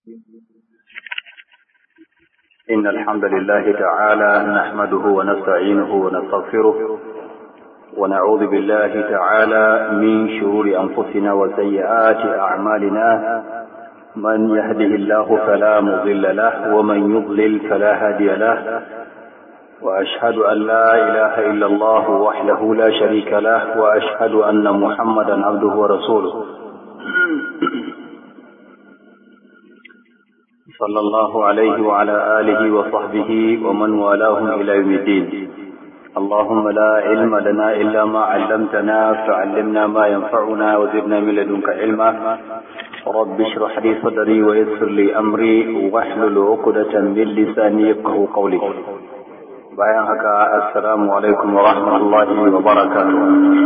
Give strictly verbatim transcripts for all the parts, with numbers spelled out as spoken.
إن الحمد لله تعالى نحمده ونستعينه ونستغفره ونعوذ بالله تعالى من شرور أنفسنا وسيئات أعمالنا من يهده الله فلا مضل له ومن يضلل فلا هادي له وأشهد أن لا إله إلا الله وحده لا شريك له وأشهد أن محمدا عبده ورسوله صلى الله عليه وعلى آله وصحبه ومن والاهم إلى يوم الدين. اللهم لا علم لنا إلا ما علمتنا فعلمنا ما ينفعنا وزدنا من لدنك علما. رب اشرح لي صدري ويسر لي أمري واحلل عقدة من لساني يفقهوا قولي. bayan haka assalamu alaikum wa rahmatullahi wa barakatuh.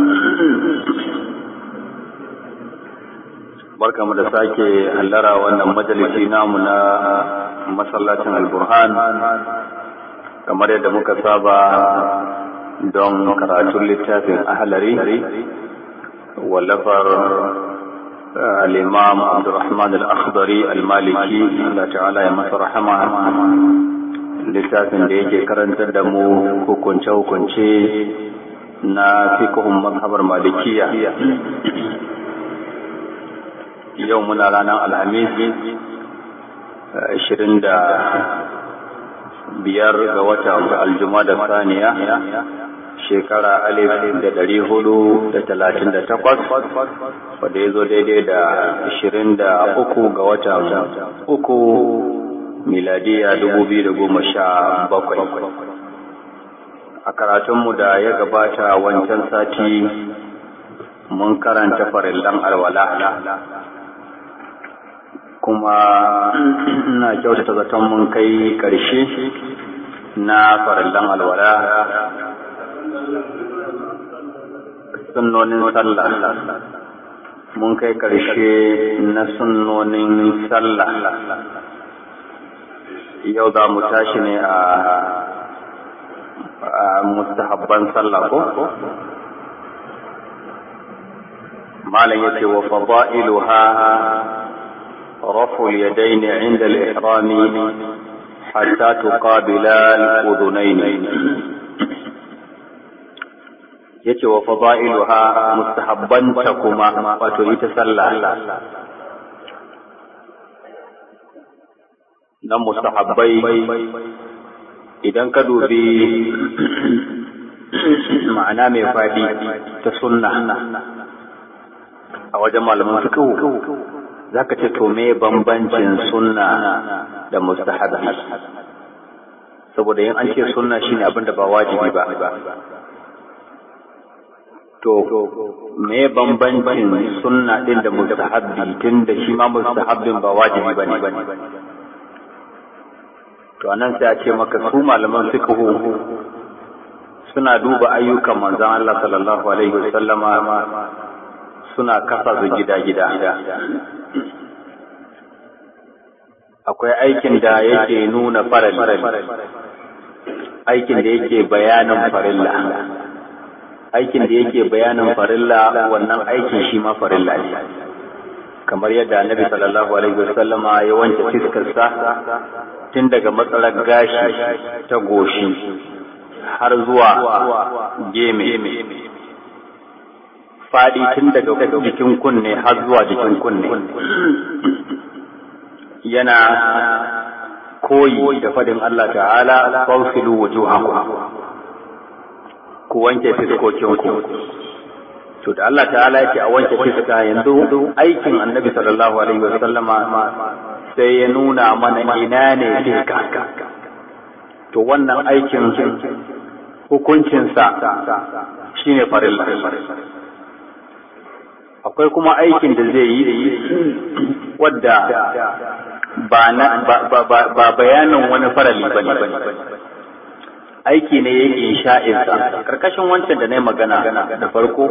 Barkamu da sake hallara wannan majalisi namu na masallacin Al-Burhan kamar yadda muka saba don karatun littafin Ahlari wallafar al-Imam Abdurrahman al-Akhdari al-Maliki Allah ta'ala ya masa rahama, littafin da yake karantar da mu hukunce-hukunce na fiqhun mazhabar Malikiya. Yau muna ranar Alhamis ashirin da biyar ga watan Aljumada Saniya shekara alif da dari hudu da talatin da takwas wadda ya zo daidai da ashirin da uku ga watan uku miladiya dubu biyu da goma sha bakwai. A karatunmu da ya gabata wancan sati mun karanta farillan alwala, kuma ina kyautata zaton mun kai ƙarshe na farillan alwala. Sunnonin sallah mun kai ƙarshe na sunnonin sallah. Yau za mu tashi ne a mustahabban sallah ko? Malam yace wa fadailuha رفع اليدين عند الإحرام حتى تقابلا الأذنين. yace wa fadailuha mustahabban takuma wato ita sallah nan mustahabbai idan ka dubi ma'ana mai fadi ta sunna a wajen malaman fiqh zaka ce to me bambancin sunna da mustahabi, saboda yin an ce sunna shine abin da ba wajibi ba, to me bambancin sunna din da mustahabi tunda shi ma mustahabin ba wajibi bane. To anan sai a ce maka su malaman fiqh suna duba ayyukan manzon Allah sallallahu alaihi wasallama suna kasa su gida-gida. Akwai aikin da yake nuna farilla, aikin da yake bayanin farilla, aikin da yake bayanin farilla wannan aikin shi ma farilla ne, kamar yadda Annabi sallallahu alaihi wasallama ya wanke fiskarsa tun daga matsalar gashi ta goshi har zuwa geme, faɗi tun daga jikin kunne har zuwa jikin kunne, yana koyi da fadin Allah ta'ala fawsilu wujuhakum, ku wanke fiskokinku. To da Allah ta'ala yake a wanke fiska, yanzu aikin Annabi sallallahu alaihi wa sallama sai ya nuna mana ina ne fiska. To wannan aikin hukuncinsa shine farilla. Akwai kuma aikin da zai yi wadda ba na ba bayanin wani farali bane, aiki ne yake insha'insa karkashin wancan da na yi magana da farko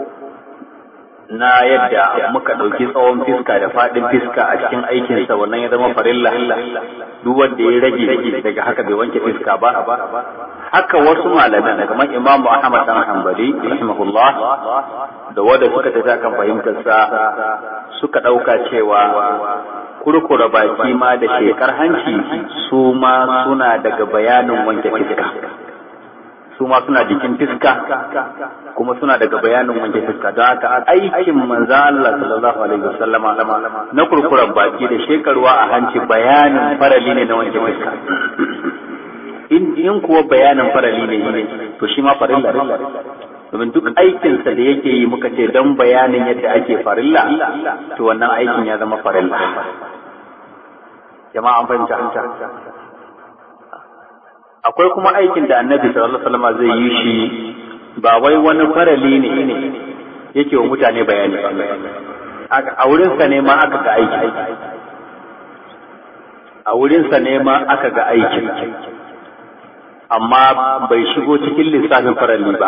na yadda muka ɗauki tsawon fiska da faɗin fiska a cikin aikinsa, wannan ya zama farilla. Duk wanda ya rage daga haka bai wanke fiska ba. Haka wasu malaman kamar Imam Ahmad dan Hanbali rahimahullah da wanda suka tafi kan fahimtar sa suka ɗauka cewa kurkura baki ma da shekar hanci su ma suna daga bayanin wanke fiska, su ma suna jikin fiska kuma suna daga bayanin wanke fiska. Don haka aikin manzo Allah sallallahu alaihi wasallama na kurkuran baki da shekarwa a hanci bayanin farali ne na wanke fiska. in in kuwa bayanin farali ne to shi ma farilla domin duk aikinsa da yake yi muka ce don bayanin yadda ake farilla to wannan aikin ya zama farilla. Jama'a an fahimta. Akwai kuma aikin da annabi sallallahu alaihi wasallam zai yi shi ba wai wani farali ne yake wa mutane bayani a wurinsa ne ma aka ga aiki a wurinsa ne ma aka ga aiki amma bai shigo cikin lissafin farali ba.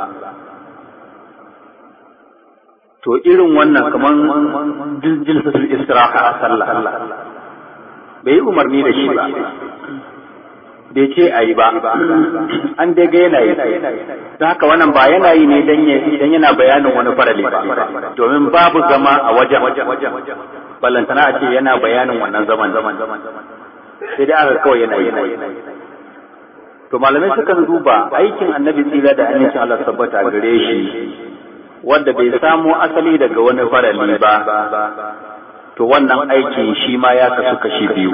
To irin wannan kaman jilsatul istiraha a sallah bai yi umarni da shi ba, bai ce a yi ba, an dai ga yana yi. Ta haka wannan ba yana yi ne dan yana bayanin wani farali ba, domin babu zama a wajen ballantana a ce yana bayanin wannan zaman sai dai aka kawai yana yi. To malamai sukan duba aikin annabi tsira da amincin Allah tabbata gare shi wanda bai samo asali daga wani farali ba, to wannan aikin shi ma ya kasu kashi biyu,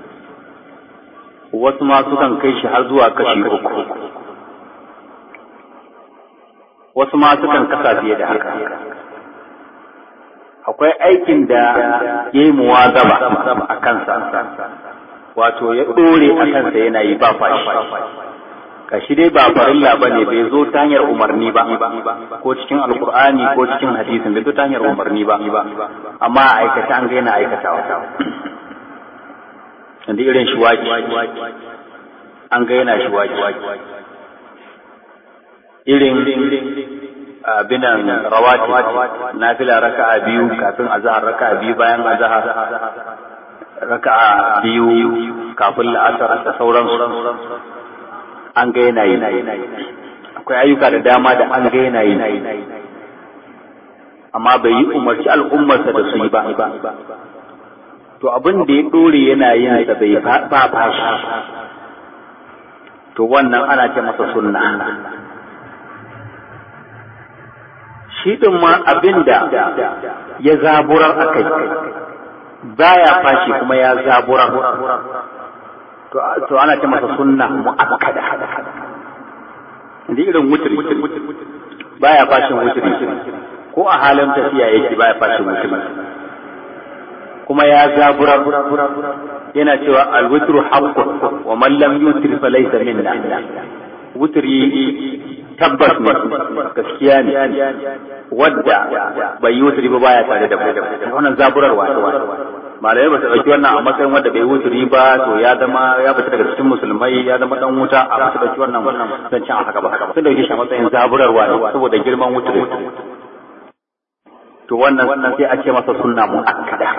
wasu ma sukan kai shi har zuwa kashi uku, wasu ma sukan kasa fiye da haka. Akwai aikin da ya yi muwazaba a kansa, wato ya ɗore a kansa yana yi ba fashi, kashi dai ba farilla ba ne, bai zo ta hanyar umarni ba, ko cikin alkur'ani ko cikin hadisin bai zo ta hanyar umarni ba, amma a aikata an ga yana aikatawa. Inda irin shiwaji an ga yana shiwaji, irin abinan rawati nafila raka'a biyu kafin azhar, raka'a biyu bayan azhar, raka'a biyu kafin la'asar da sauransu an ga yana yi. Akwai ayyuka da dama da an ga yana yi amma bai yi umarci al'ummarsa da su yi ba. To abin da ya dore yana yin sa bai ba fashi, to wannan ana ce masa sunna. Shi din ma abin da ya zaburar akai baya fashi kuma ya zaburar, to ana ce masa sunna mu'akkada. Inda irin wutri baya fashin wutri, ko a halin tafiya yake baya fashin wutri, kuma ya zabura yana cewa alwitru haqqun wa man lam yutri fa laysa minna. Wutri tabbas ne, gaskiya ne, wadda bai yi wutri ba baya tare da mu. Wannan zaburarwa malamai ba su ɗauki wannan a matsayin wanda bai wuturi ba to ya zama ya fita daga cikin musulmai, ya zama dan wuta, a ba su ɗauki wannan zancen a haka ba, sun ɗauki shi a matsayin zaburarwa ne saboda girman wuturi. To wannan sai a ce masa sunna mu'akkada.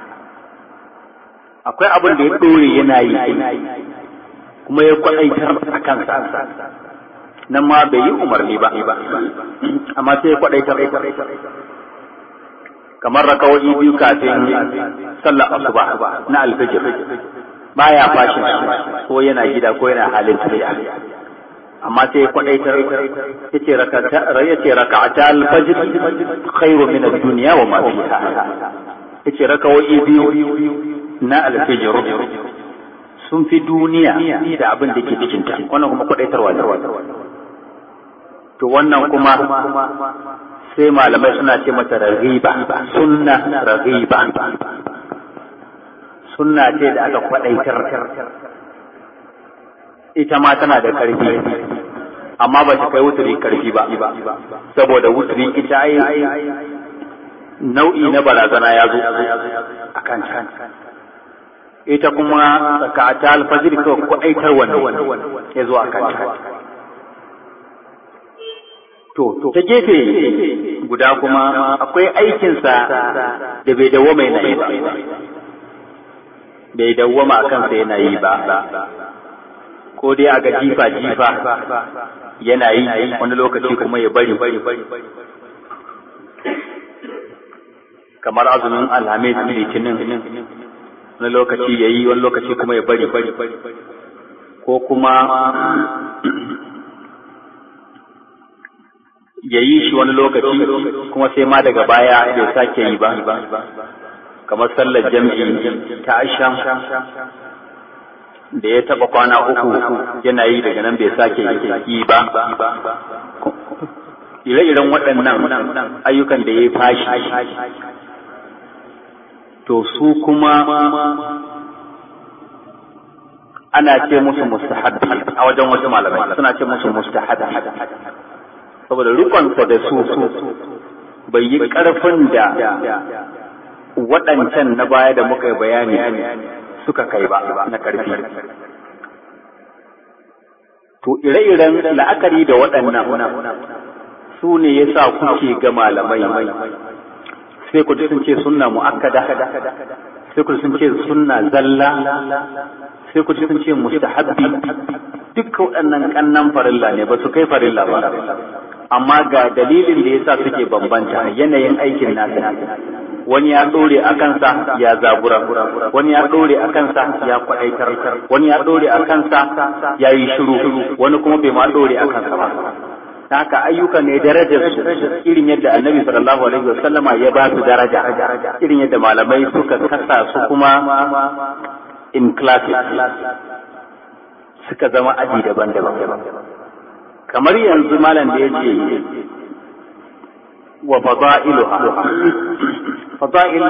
Akwai abin da ya ɗore yana yi kuma ya kwaɗaitar a kansa, nan ma bai yi umarni ba amma sai ya kwaɗaitar, kamar rakawoyi biyu kafin sallar asuba na alfajir baya fashin ko yana gida ko yana halin tafiya, amma sai kwadaitar yace rakata yace raka'ata alfajr khairu min ad-dunya wa ma fiha, yace rakawoyi biyu na alfajir sun fi duniya da abin da ke cikin ta. Wannan kuma kwadaitarwa ne. To wannan kuma sai malamai suna ce mata raghiba, sunna raghiba, sunna ce da aka kwadaitar, ita ma tana da karfi amma ba ta kai wuturi karfi ba, saboda wuturi ita ai nau'i na barazana ya zo a kan ta. Ita kuma zakata alfajir ko kwadaitar wannan ya zo a kan ta. To, ta gefe guda kuma akwai aikinsa da bai dawwama yana yi ba, bai dawwama a kansa yana yi ba, ko dai a ga jifa-jifa yana yi wani lokaci kuma ya bari, kamar azumin alhamis, litinin, wani lokaci ya yi, wani lokaci kuma ya bari, ko kuma ya yi shi wani lokaci kuma sai ma daga baya bai sake yi ba, kamar sallar jam'i ta asham da ya taba kwana uku yana yi daga nan bai sake yi ba. Ire-iren waɗannan ayyukan da ya fashi to su kuma ana ce musu mustahabbi a wajen wasu malamai, suna ce musu mustahabbi saboda rukunsa da su bai yi ƙarfin da waɗancan na baya da muka yi bayani suka kai ba na ƙarfi. To ire-iren la'akari da waɗannan su ne ya sa kuke ga malamai sai ku sun ce sunna mu'akkada, sai ku sun ce sunna zalla, sai ku sun ce mustahabbi. Dukkan waɗannan ƙannan farilla ne, ba su kai farilla ba, amma ga dalilin da yasa suke bambanta yanayin aikin nasa. Wani ya ɗore a kansa ya zabura, wani ya ɗore a kansa ya kwaɗaitar, wani ya ɗore a kansa ya yi shiru, wani kuma bai ma ɗore a kansa ba. Ta haka ayyuka ne darajar su irin yadda Annabi sallallahu alaihi wasallama ya ba su daraja, irin yadda malamai suka kasa su kuma in classes suka zama aji daban-daban. Kamar yanzu malam da ya ce wa fada'iluha, fada'il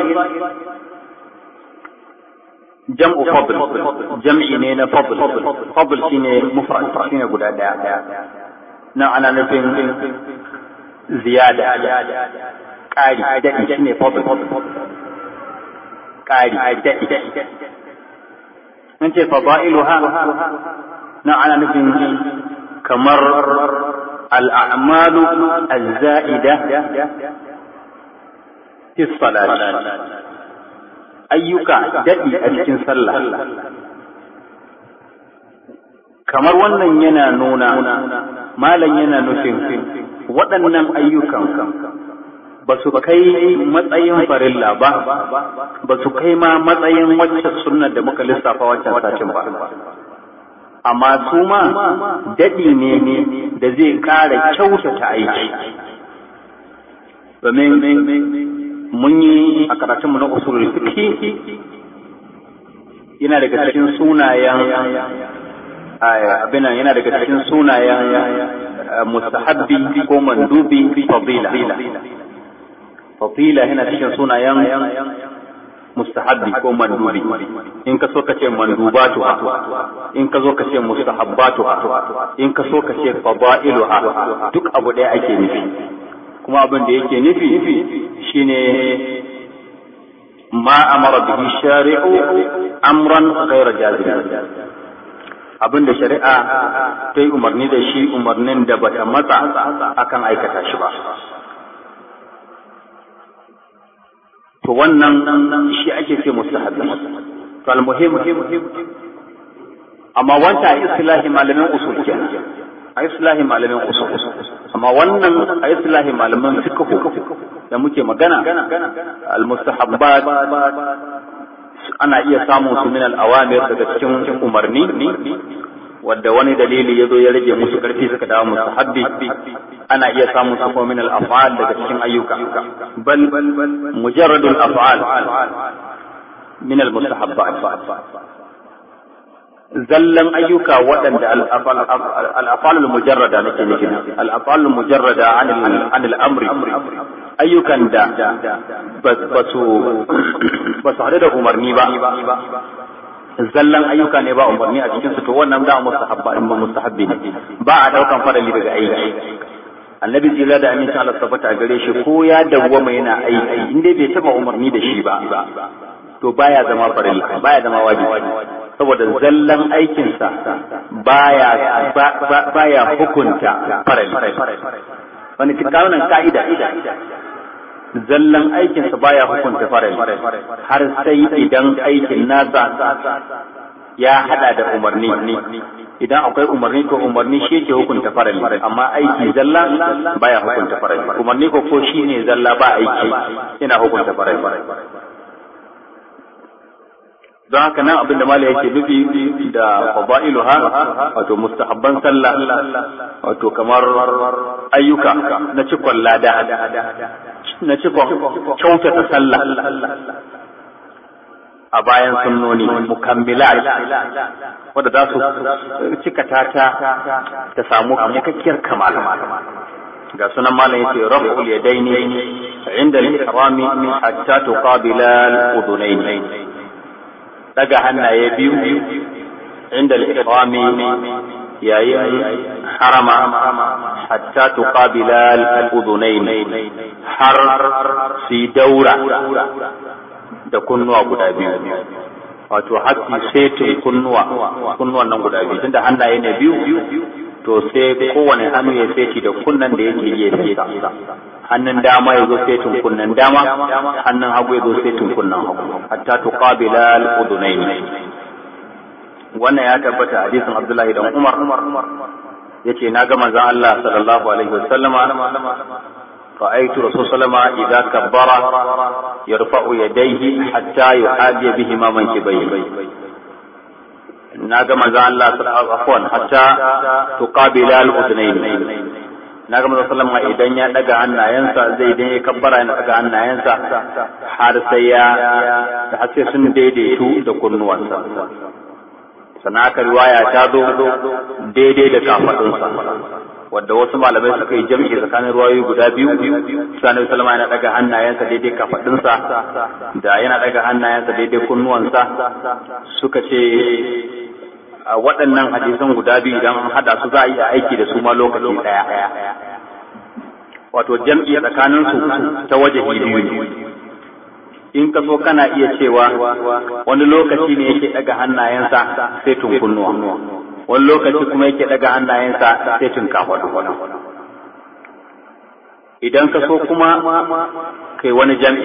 jam'u fadl, jam'i ne na fadl, fadl shine mufrad, shine guda daya. Nan ana nufin ziyada, ƙari, daɗi shine fadl, ƙari, daɗi. Mun ce fada'iluha, nan ana nufin kamar al'amalu al-za'ida fi salati, ayyuka daɗi a cikin sallah. Kamar wannan yana nuna, malam yana nufin waɗannan ayyukan ba su kai matsayin farilla ba, ba su kai ma matsayin wacce sunnar da muka lissafa waccan sacin ba. Amma su ma daɗi ne da zai ƙara kyautata aiki. Domin mun yi a karatunmu na usulul fiqh yana daga cikin sunayen abin yana daga cikin sunayen mustahabbi ko mandubi fadila. Fadila yana cikin sunayen mustahabbi ko mandubi. In ka so ka ce mandubatu, in ka zo ka ce mustahabbatu, in ka so ka ce fadailuha, duk abu ɗaya ake nufi. Kuma abin da yake nufi shine ma amara bihi shari'u amran ghayra jazim, abin da shari'a ta yi umarni da shi umarnin da bata matsa akan aikata shi ba. To wannan shi ake ce mustahabbi. To almuhim, amma wanta a islahi malamin usul kenan, a islahi malamin usul. Amma wannan a islahi malaman fiqh da muke magana, almustahabbat ana iya samun su min al-awamir daga cikin umarni, wadda wani dalili ya zo ya rage musu karfi suka dawo mustahabbi. Ana iya samun su kuma min al-af'al daga cikin ayyuka, bal mujarradul af'al min al-mustahabbat, zallan ayyuka waɗanda al-af'alul mujarrada nake nufi, al-af'alul mujarrada an al-amri, ayyukan da ba su ba su hada da umarni ba, zallan ayyuka ne ba umarni a cikin su, to wannan da mustahabbi ne, ba a daukan farali daga aiki. Annabi jira da aminci Allah tabbata a gare shi ko ya dawwama yana aiki inda bai taba umarni da shi ba, to baya zama farali, baya zama wajibi, saboda zallan aikinsa baya baya hukunta farali. Wani tikaunan ka'ida, zallan aikinsa baya hukunta farali har sai idan aikin nasa ya hada da umarni. Idan akwai umarni ko umarni shi yake hukunta farali, amma aiki zalla baya hukunta farali. Umarni ko ko shine zalla ba aiki yana hukunta farali. don haka nan abin da mala yake nufi da fadailuha wato mustahabban sallah wato kamar ayyuka na cikon lada na cikon kyautata sallah a bayan sunnoni mukammilat wanda za su cika ta ta samu cikakkiyar kamala ga sunan malam yace raf'ul yadaini inda al-ihrami hatta tuqabila al-udunayn daga hannaye biyu inda al-ihrami yayin harama hatta tuqabila al-udunayn har si daura da kunnuwa guda biyu wato haƙƙi setin kunnuwa kunnuwan nan guda biyu tunda hannaye ne biyu to sai kowane hannu ya seti da kunnan da yake yi seti hannun dama ya zo setin kunnan dama hannun hagu ya zo setin kunnan hagu hatta tuqabila al-udunayn wannan ya tabbata hadisin Abdullahi dan Umar yace na ga manzon Allah sallallahu alaihi wasallama رأيت رسول صلى الله عليه وسلم إذا كبر يرفع يديه حتى يحاذي بهما منكبيه ناغا مزا الله عفوا حتى تقابل الأذنين naga manzo sallama idan ya daga hannayensa zai idan ya kabbara yana daga hannayensa har sai ya har sai sun daidaitu da kunnuwansa sannan aka riwaya ta zo daidai da kafadunsa wadda wasu malamai suka yi jam'i tsakanin ruwayoyi guda biyu sanar salama yana daga hannayensa daidai kafadunsa da yana daga hannayensa daidai kunnuwansa suka ce a waɗannan hadisan guda biyu idan an hada su za a yi aiki da su ma lokaci ɗaya wato jam'i tsakanin su ta waje biyu in ka so kana iya cewa wani lokaci ne yake daga hannayensa sai tun kunnuwa wani lokaci kuma yake daga hannayensa sai tun kafaɗu idan ka so kuma kai wani jam'i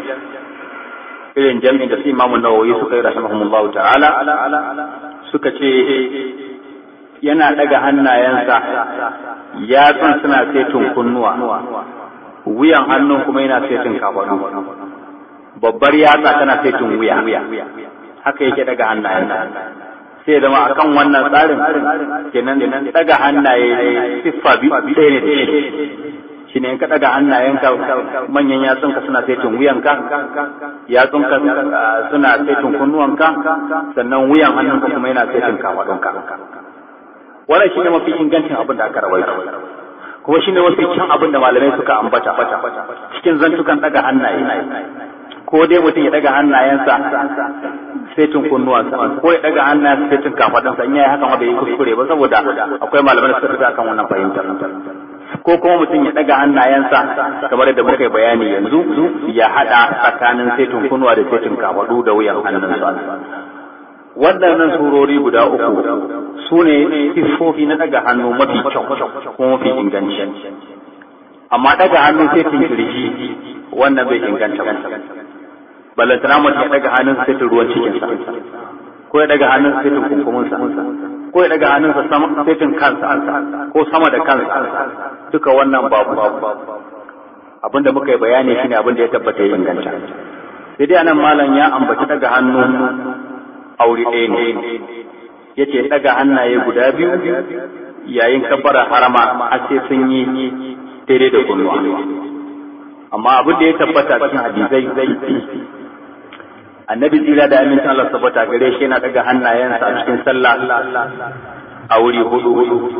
irin jam'i da su Imam Nawawi suka yi rahimahumullahu ta'ala suka ce yana daga hannayensa yatsun suna setin kunnuwa wuyan hannun kuma yana setin kafaɗu babbar yatsa tana setin wuya haka yake daga hannayensa sai zama akan wannan tsarin kenan daga hannaye siffa ɗaya ne da shi shine in ka daga hannayenka manyan yatsunka suna saitin wuyanka yatsunka suna saitin kunnuwanka sannan wuyan hannunka kuma yana saitin kafaɗunka wannan shine mafi ingancin abin da aka rawaito kuma shine mafi kyan abin da malamai suka ambata cikin zantukan daga hannaye ko dai mutum ya daga hannayensa setin kunnuwansa ko ya daga hannayensa setin kafaɗansa in yayi haka ma bai yi kuskure ba saboda akwai malamai da suka fita akan wannan fahimtar ko kuma mutum ya daga hannayensa kamar yadda muka yi bayani yanzu ya hada tsakanin setin kunnuwa da setin kafaɗu da wuyan hannunsa waɗannan surori guda uku su ne siffofi na daga hannu mafi kyau kuma mafi inganci amma daga hannun setin kirji wannan bai inganta ba balantana mutum ya daga hannun setin ruwan cikinsa ko ya daga hannun setin kunkuminsa ko ya daga hannunsa sama setin kansa ko sama da kansa duka wannan babu abinda muka yi bayani shine abinda ya tabbata ya inganta sai dai anan malam ya ambaci daga hannu aure ɗaya ne yace daga hannaye guda biyu yayin kabbara harama har sai sun yi daidai da kunnuwa amma abin da ya tabbata cikin hadisai annabi tsira da amincin Allah tabbata gare shi yana daga hannayensa a cikin sallah a wuri hudu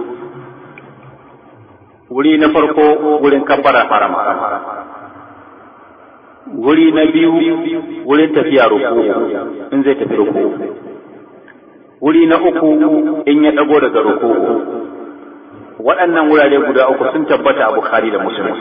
wuri na farko wurin kabbara harama wuri na biyu wurin tafiya ruku in zai tafi ruku wuri na uku in ya dago daga ruku waɗannan wurare guda uku sun tabbata a Bukhari da Muslim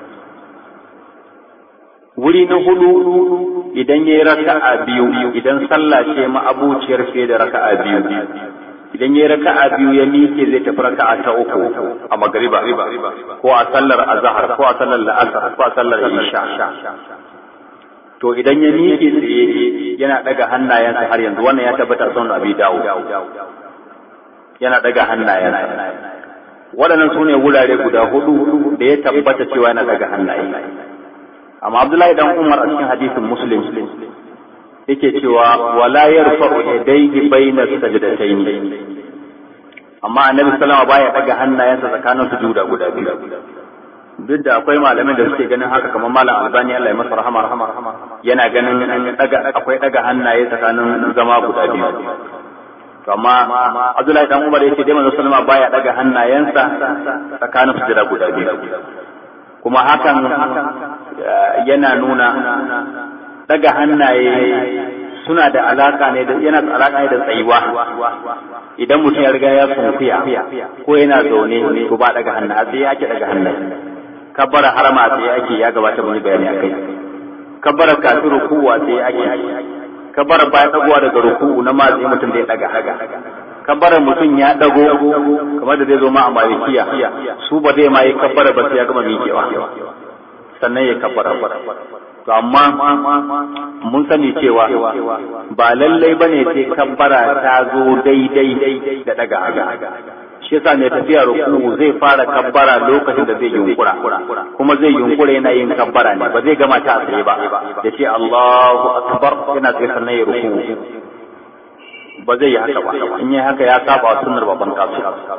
wuri na hudu idan ya yi raka'a biyu idan sallah ce ma'abuciyar fiye da raka'a biyu idan ya yi raka'a biyu ya miƙe zai tafi raka'a ta uku a magriba ko a sallar azhar ko a sallar la'asar ko a sallar isha to idan ya miƙe tsaye yana daga hannayensa har yanzu wannan ya tabbata sunan Abi Dawud yana daga hannayensa waɗannan su ne wurare guda hudu da ya tabbata cewa yana daga hannaye amma Abdullahi dan Umar a cikin hadisin Muslim yake cewa wala yarfa'u yadayhi bayna sajdatayn, amma annabi sallama baya daga hannayensa tsakanin sujuda guda biyu. Duk da akwai malamin da suke ganin haka, kamar malam Albani Allah ya masa rahama yana ganin daga akwai daga hannaye tsakanin zama guda biyu. To amma Abdullahi dan Umar yake dai manzo sallama baya daga hannayensa tsakanin sujuda guda biyu, kuma hakan yana nuna daga hannaye suna da alaka ne da yana da alaka ne da tsayuwa. Idan mutum ya riga ya sunkuya ko yana zaune to ba daga hannaye, sai yake daga hannaye. Kabbara harama sai ake, ya gabata mun bayani akai. Kabbara kafin rukuwa sai ake. Kabbara bayan dagowa daga ruku'u na ma sai mutum zai daga daga. Kabbara mutum ya dago kamar da zai zo ma a malikiya, su ba zai ma yi kabbara ba sai ya gama miƙewa sannan ya kabbara. To amma mun sani cewa ba lallai bane sai kabbara ta zo daidai da daga haga. Shi yasa mai tafiya ruku zai fara kabbara lokacin da zai yunkura, kuma zai yunkura yana yin kabbara ne, ba zai gama ta tsaye ba, ya ce Allahu akbar yana tsaye sannan ya ruku, ba zai yi haka ba. In yi haka ya saba wa sunnar babban kasu.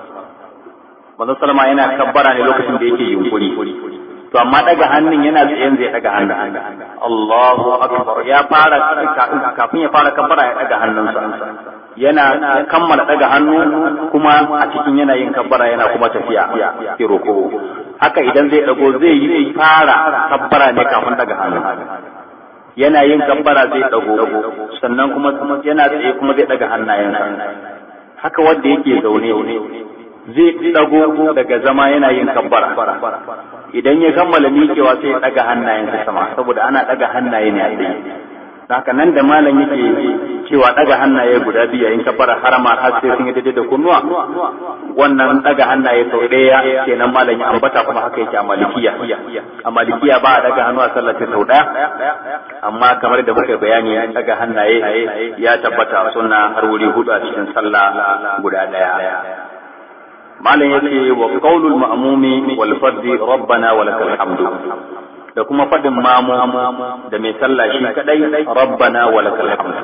Manzon sallama yana kabbara ne lokacin da yake yunkuri, to amma daga hannun yana tsayen zai daga hannun. Allahu akbar ya fara, kafin ya fara kabbara ya daga hannunsa, yana kammala daga hannu kuma a cikin yana yin kabbara yana kuma tafiya ki roko. Haka idan zai dago zai yi fara kabbara ne kafin daga hannu, yana yin kabbara zai dago, sannan kuma yana tsaye kuma zai daga hannayensa. Haka wanda yake zaune zai dago daga zama yana yin kabbara, idan ya kammala miƙewa sai ya daga hannayensa sama, saboda ana daga hannaye ne a tsaye. Haka nan da malam yake cewa daga hannaye guda biyu yayin kabbara harama har sai sun yi daidai da kunnuwa, wannan daga hannaye sau ɗaya kenan malam ya ambata, kuma haka yake a malikiya. A malikiya ba a daga hannu a sallar sau ɗaya, amma kamar da muka bayani daga hannaye ya tabbata sunna har wuri hudu a cikin sallah guda ɗaya. Malam yake wa qaulul ma'mumi wal fardi rabbana wa lakal hamdu, da kuma fadin mamu da mai sallah shi kadai rabbana wa lakal hamd.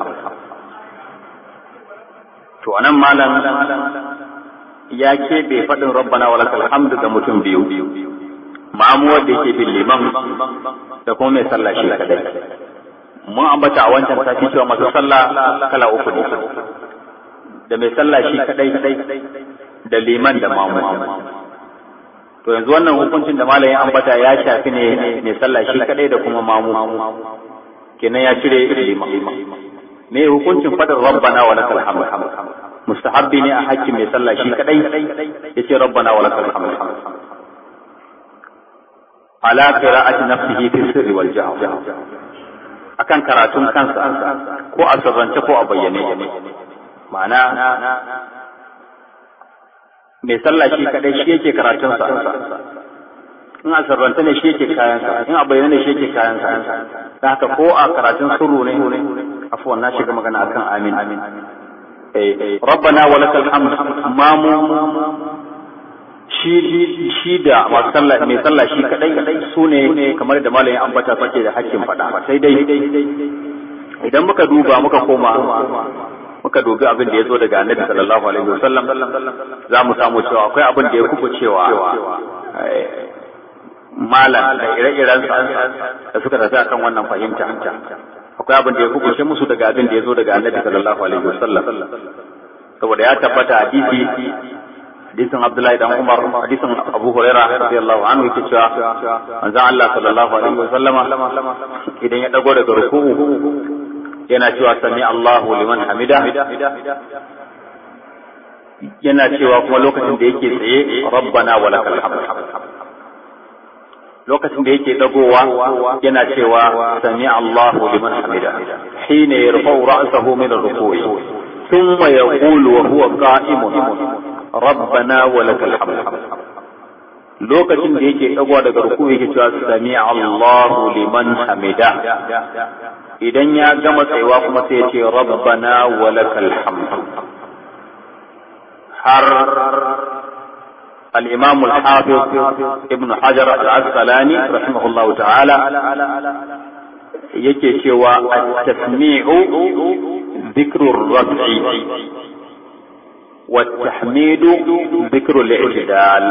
To anan malam ya kebe fadin rabbana wa lakal hamd ga mutum biyu, mamu wanda yake bin liman da kuma mai sallah shi kadai. Mun ambata a wancan sati cewa masu sallah kala uku ne, da mai sallah shi kadai da liman da mamu. To yanzu wannan hukuncin da malamin ambata ya shafi ne mai sallah shi kadai da kuma mamu, kenan ya cire liman. Me hukuncin fadar rabbana wa lakal hamd? Mustahabbi ne a hakkin mai sallah shi kadai yace rabbana wa lakal hamd ala qira'ati nafsihi fi sirri wal jahr, akan karatun kansa ko a sirrance ko a bayyane. Ma'ana mai sallah shi kadai shi yake karatun sa, in a sarranta ne shi yake kayan sa, in a bayyana ne shi yake kayan sa. Dan haka ko a karatun sirru ne, afwan na shiga magana akan amin. Eh rabbana wa lakal hamd, mamu shi shi da mai sallah mai sallah shi kadai sune kamar da malamin ambata sake da hakkin fada. Sai dai idan muka duba muka koma muka dubi abin da ya zo daga annabi sallallahu alaihi wasallam, za mu samu cewa akwai abin da ya kuɓu cewa malam da ire-iren da suka tafi akan wannan fahimta. Akwai abin da ya kuɓuce musu daga abin da ya zo daga annabi sallallahu alaihi wasallam, saboda ya tabbata hadisi hadisin Abdullahi dan Umar, hadisin Abu Hurairah radiyallahu anhu yake cewa manzon Allah sallallahu alaihi wasallama idan ya dago daga ruku'u yana cewa sami Allahu liman hamida, yana cewa kuma lokacin da yake tsaye rabbana wa lakal hamd, lokacin da yake dagowa yana cewa sami Allahu liman hamida, hina yarfa'u ra'sahu min ar-ruku'i thumma yaqulu wa huwa qa'imun rabbana wa lakal hamd. Lokacin da yake dagowa daga ruku'i yake cewa sami Allahu liman hamida, idan ya gama tsayuwa kuma sai ya ce rabbana wa lakal hamd. Har al-imam al-hafiz ibn hajar al-asqalani rahimahullahu ta'ala yake cewa at-tasmi'u dhikru ar-raf'i wa at-tahmidu dhikru al-i'tidal.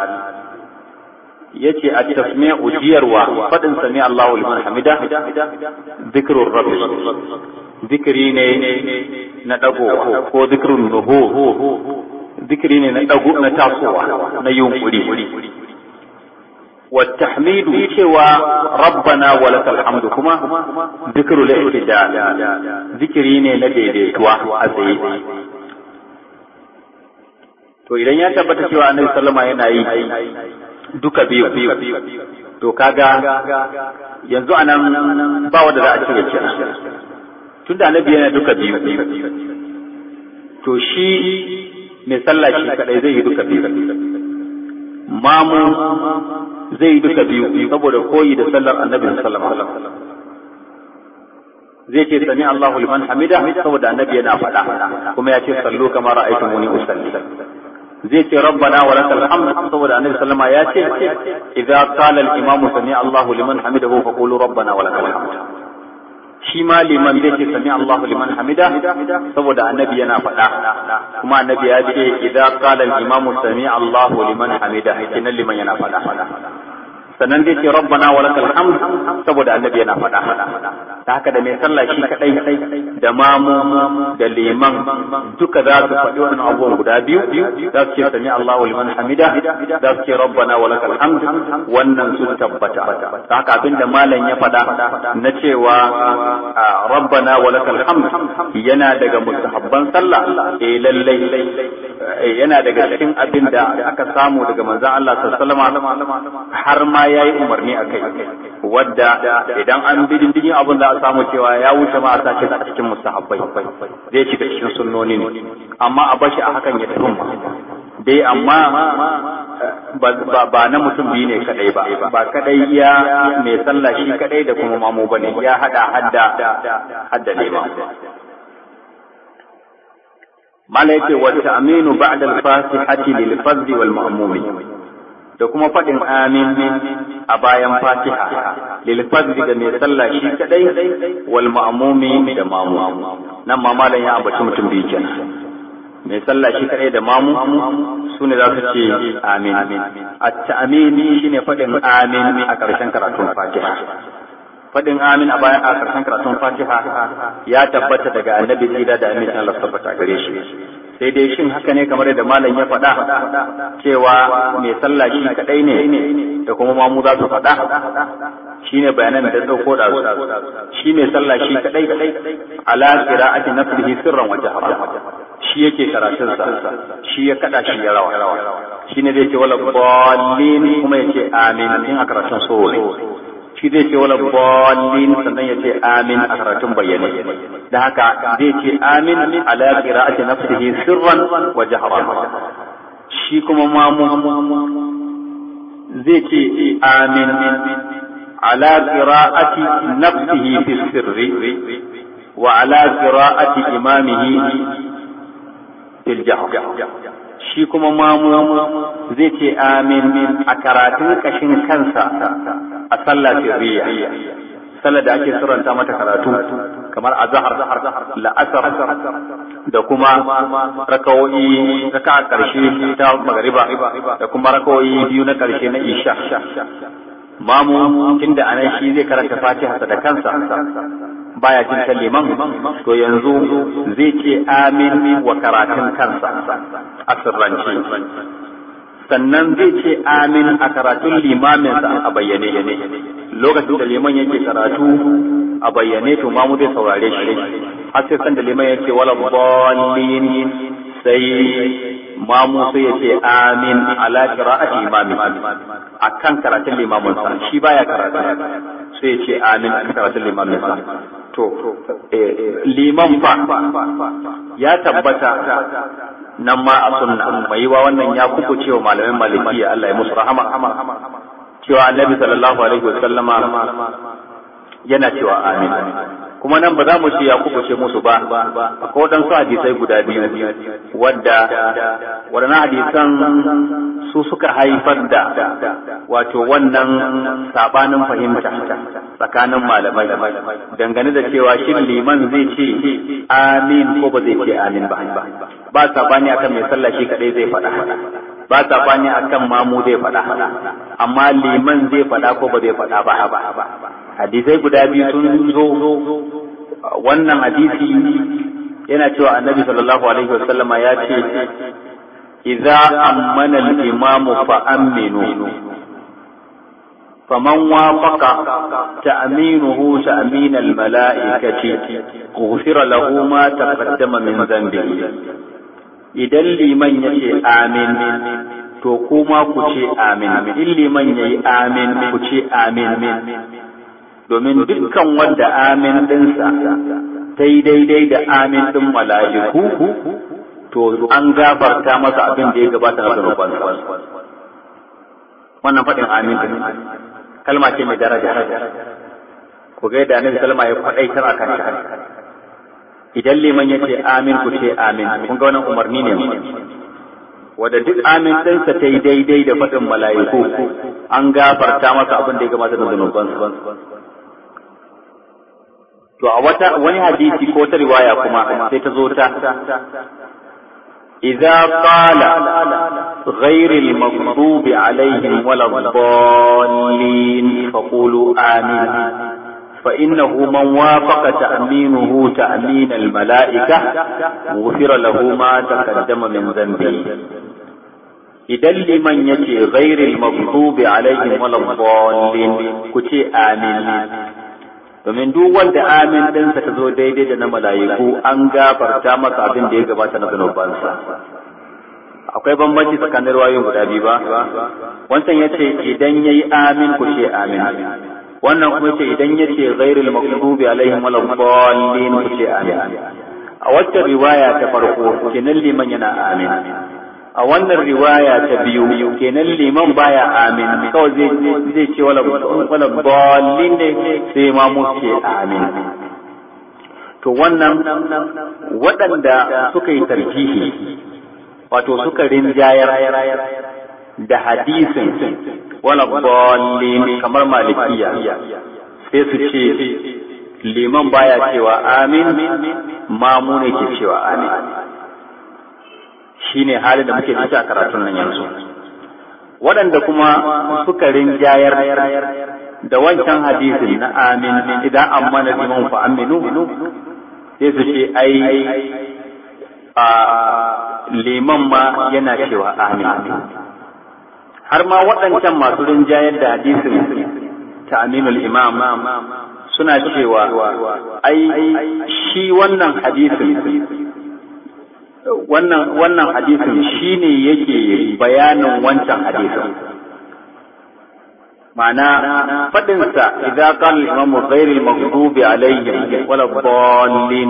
yace at-tasmi'u jiyarwa fadin sami Allahu liman hamida dhikru ar-raf'i zikri ne na dago ko zikrun nuhu zikri ne na dago na tasowa na yunkuri. والتحميد cewa rabbana walakal hamdu kuma zikru al-i'tidal zikri ne na daidaituwa a tsaye. to idan ya tabbata cewa annabi sallama yana yi duka biyu to kaga yanzu anan ba wanda za a cire kira tunda annabi yana duka biyu to shi mai sallah shi kadai zai yi duka biyu, mamu zai yi duka biyu saboda koyi da sallar annabi sallallahu alaihi wasallam. zai ce sami Allahu liman hamida saboda annabi yana faɗa kuma ya ce sallu kama ra'aytumuni usalli. zai ce rabbana wa lakal hamd saboda annabi sallama ya ce idza qala al-imam sami Allahu liman hamidahu faqulu rabbana wa lakal hamd. shi ma liman zai ce sami Allahu liman hamida saboda annabi yana faɗa kuma annabi ya ce idza qala al-imam sami Allahu liman hamida kinan liman yana faɗa. sannan zai ce rabbana wa lakal hamd saboda annabi yana faɗa. ta haka da mai sallah shi kadai da mamu da liman duka za su faɗi wannan abubuwan guda biyu, za su ce sami Allahu liman hamida, za su ce rabbana wa lakal hamd, wannan sun tabbata. ta haka abinda malam ya faɗa na cewa rabbana wa lakal hamd yana daga mustahabban sallah, eh lallai yana daga cikin abinda aka samu daga manzon Allah sallallahu alaihi wasallam har ma yayi umarni akai, wadda idan an bi dindin abin da a samu cewa ya wuce ma a sace a cikin mustahabbai zai shiga cikin sunnoni ne, amma a bashi a hakan ya tafi dai, amma ba na mutum biyu ne kadai ba ba kadai ya mai sallah shi kadai da kuma mamu bane, ya hada hadda hadda ne ma. mala yake wa ta'minu ba'da al-fatihati lil fardhi wal ma'mumi, da kuma faɗin amin a bayan fatiha lil fardhi ga mai sallah shi kadai wal ma'mumi da mamu. nan ma malam ya ambaci mutum biyu kenan, mai sallah shi kadai da mamu sune za su ce amin. at-ta'min shine faɗin amin a ƙarshen karatun fatiha. faɗin amin a bayan a ƙarshen karatun fatiha ya tabbata daga annabi tsira da amincin Allah tabbata gare shi. sai dai shin haka ne kamar da malam ya faɗa cewa mai sallah shi kadai ne da kuma mamu za su faɗa? shine bayanan da dauko da su. shi mai sallah shi kadai ala qira'ati nafsihi sirran wa jahra, shi yake karatun sa, shi ya kada shi ya rawa. shine zai ce wala dallin kuma yace amin in a karatun sura. shi zai ce wala dallin sannan yace amin a karatun bayyane. da haka zai ce amin ala qira'ati nafsihi sirran wa jahran. shi kuma mamu zai ce amin ala qira'ati nafsihi fi sirri wa ala qira'ati imamihi fil jahr. shi kuma mamu zai ce amin a karatun kashin kansa a sallah sirriya, sallar da ake suranta mata karatu kamar azhar, la'asar da kuma rakawoyi raka'a karshe ta magriba da kuma rakawoyi biyu na karshe na isha. mamu tunda anan shi zai karanta fatiha da kansa baya jin ta liman, to yanzu zai ce amin wa karatun kansa a sirrance, sannan zai ce amin a karatun limaminsa a bayyane. lokacin da liman yake karatu a bayyane to mamu zai saurare shi har sai san da liman yake wala dallin, sai mamu sai ya ce amin ala qira'ati imami akan karatun limaminsa. shi baya karatu sai ya ce amin a karatun limaminsa. to liman fa ya tabbata nan ma a sunna mai wa wannan ya kuku cewa malamin malikiya Allah ya musu rahama cewa annabi sallallahu alaihi wasallama yana cewa amin kuma nan ba za mu ce ya kubuce musu ba, akwai waɗansu hadisai guda biyu wadda waɗannan hadisan su suka haifar da wato wannan sabanin fahimta tsakanin malamai dangane da cewa shin liman zai ce amin ko ba zai ce amin ba. Ba sabani akan mai sallah shi kadai zai faɗa, ba sabani akan mamu zai faɗa, amma liman zai faɗa ko ba zai faɗa ba. Hadisai guda biyu sun zo. Wannan hadisi yana cewa annabi sallallahu alaihi wasallam ya ce idza ammana al-imamu fa aminu faman wafaqa ta'minuhu ta'min al-mala'ikati ghufira lahu ma taqaddama min dhanbihi. Idan liman yace amin to kuma ku ce amin, in liman yayi amin ku ce amin, domin dukkan wanda amin ɗinsa ta yi daidai da amin ɗin mala'iku to an gafarta masa abin da ya gabata na zunubansa. Wannan faɗin amin ɗin kalma ce mai daraja, ku ga yadda annabi salma ya faɗaitar a kan shi. Idan liman ya ce amin ku ce amin, kun ga wannan umarni ne mu wadda duk amin ɗinsa ta yi daidai da faɗin mala'iku an gafarta masa abin da ya gabata na zunubansa. To a wata wani hadisi ko ta riwaya kuma sai ta zo ta idza qala ghayril maghdubi alaihim waladdallin faqulu amin fa innahu man wafaqa ta'minuhu ta'min al malaika ghufira lahu ma taqaddama min dhanbi. Idan liman yace ghayril maghdubi alaihim waladdallin ku ce amin, domin duk wanda amin ɗinsa ta zo daidai da na mala'iku an gafarta masa abin da ya gabata na zunubansa. Akwai bambanci tsakanin ruwayoyin guda biyu ba, wancan ya ce idan ya yi amin ku ce amin, wannan kuma ce idan ya ce ghairil maghdubi alaihim waladdallin ku ce amin. A wacce riwaya ta farko kenan liman yana amin, a wannan riwaya ta biyu kenan liman baya amin, kawai zai zai ce wala wala dallin ne sai ma mu ce amin. To wannan waɗanda suka yi tarjihi wato suka rinjayar da hadisin wala dallin kamar malikiya sai su ce liman baya cewa amin, ma mu ne ke cewa amin. Shine halin da muke ciki a karatun nan yanzu. Waɗanda kuma suka rinjayar da wancan hadisin na amin idan ammana liman fa aminu sai su ce ai a liman ma yana cewa amin. Har ma waɗancan masu rinjayar da hadisin ta aminul imam suna cewa ai shi wannan hadisin wannan wannan hadisin shine yake bayanin wancan hadisin. Ma'ana fadin sa idza qala al-imam ghayr al-maghdubi alayhim wala dallin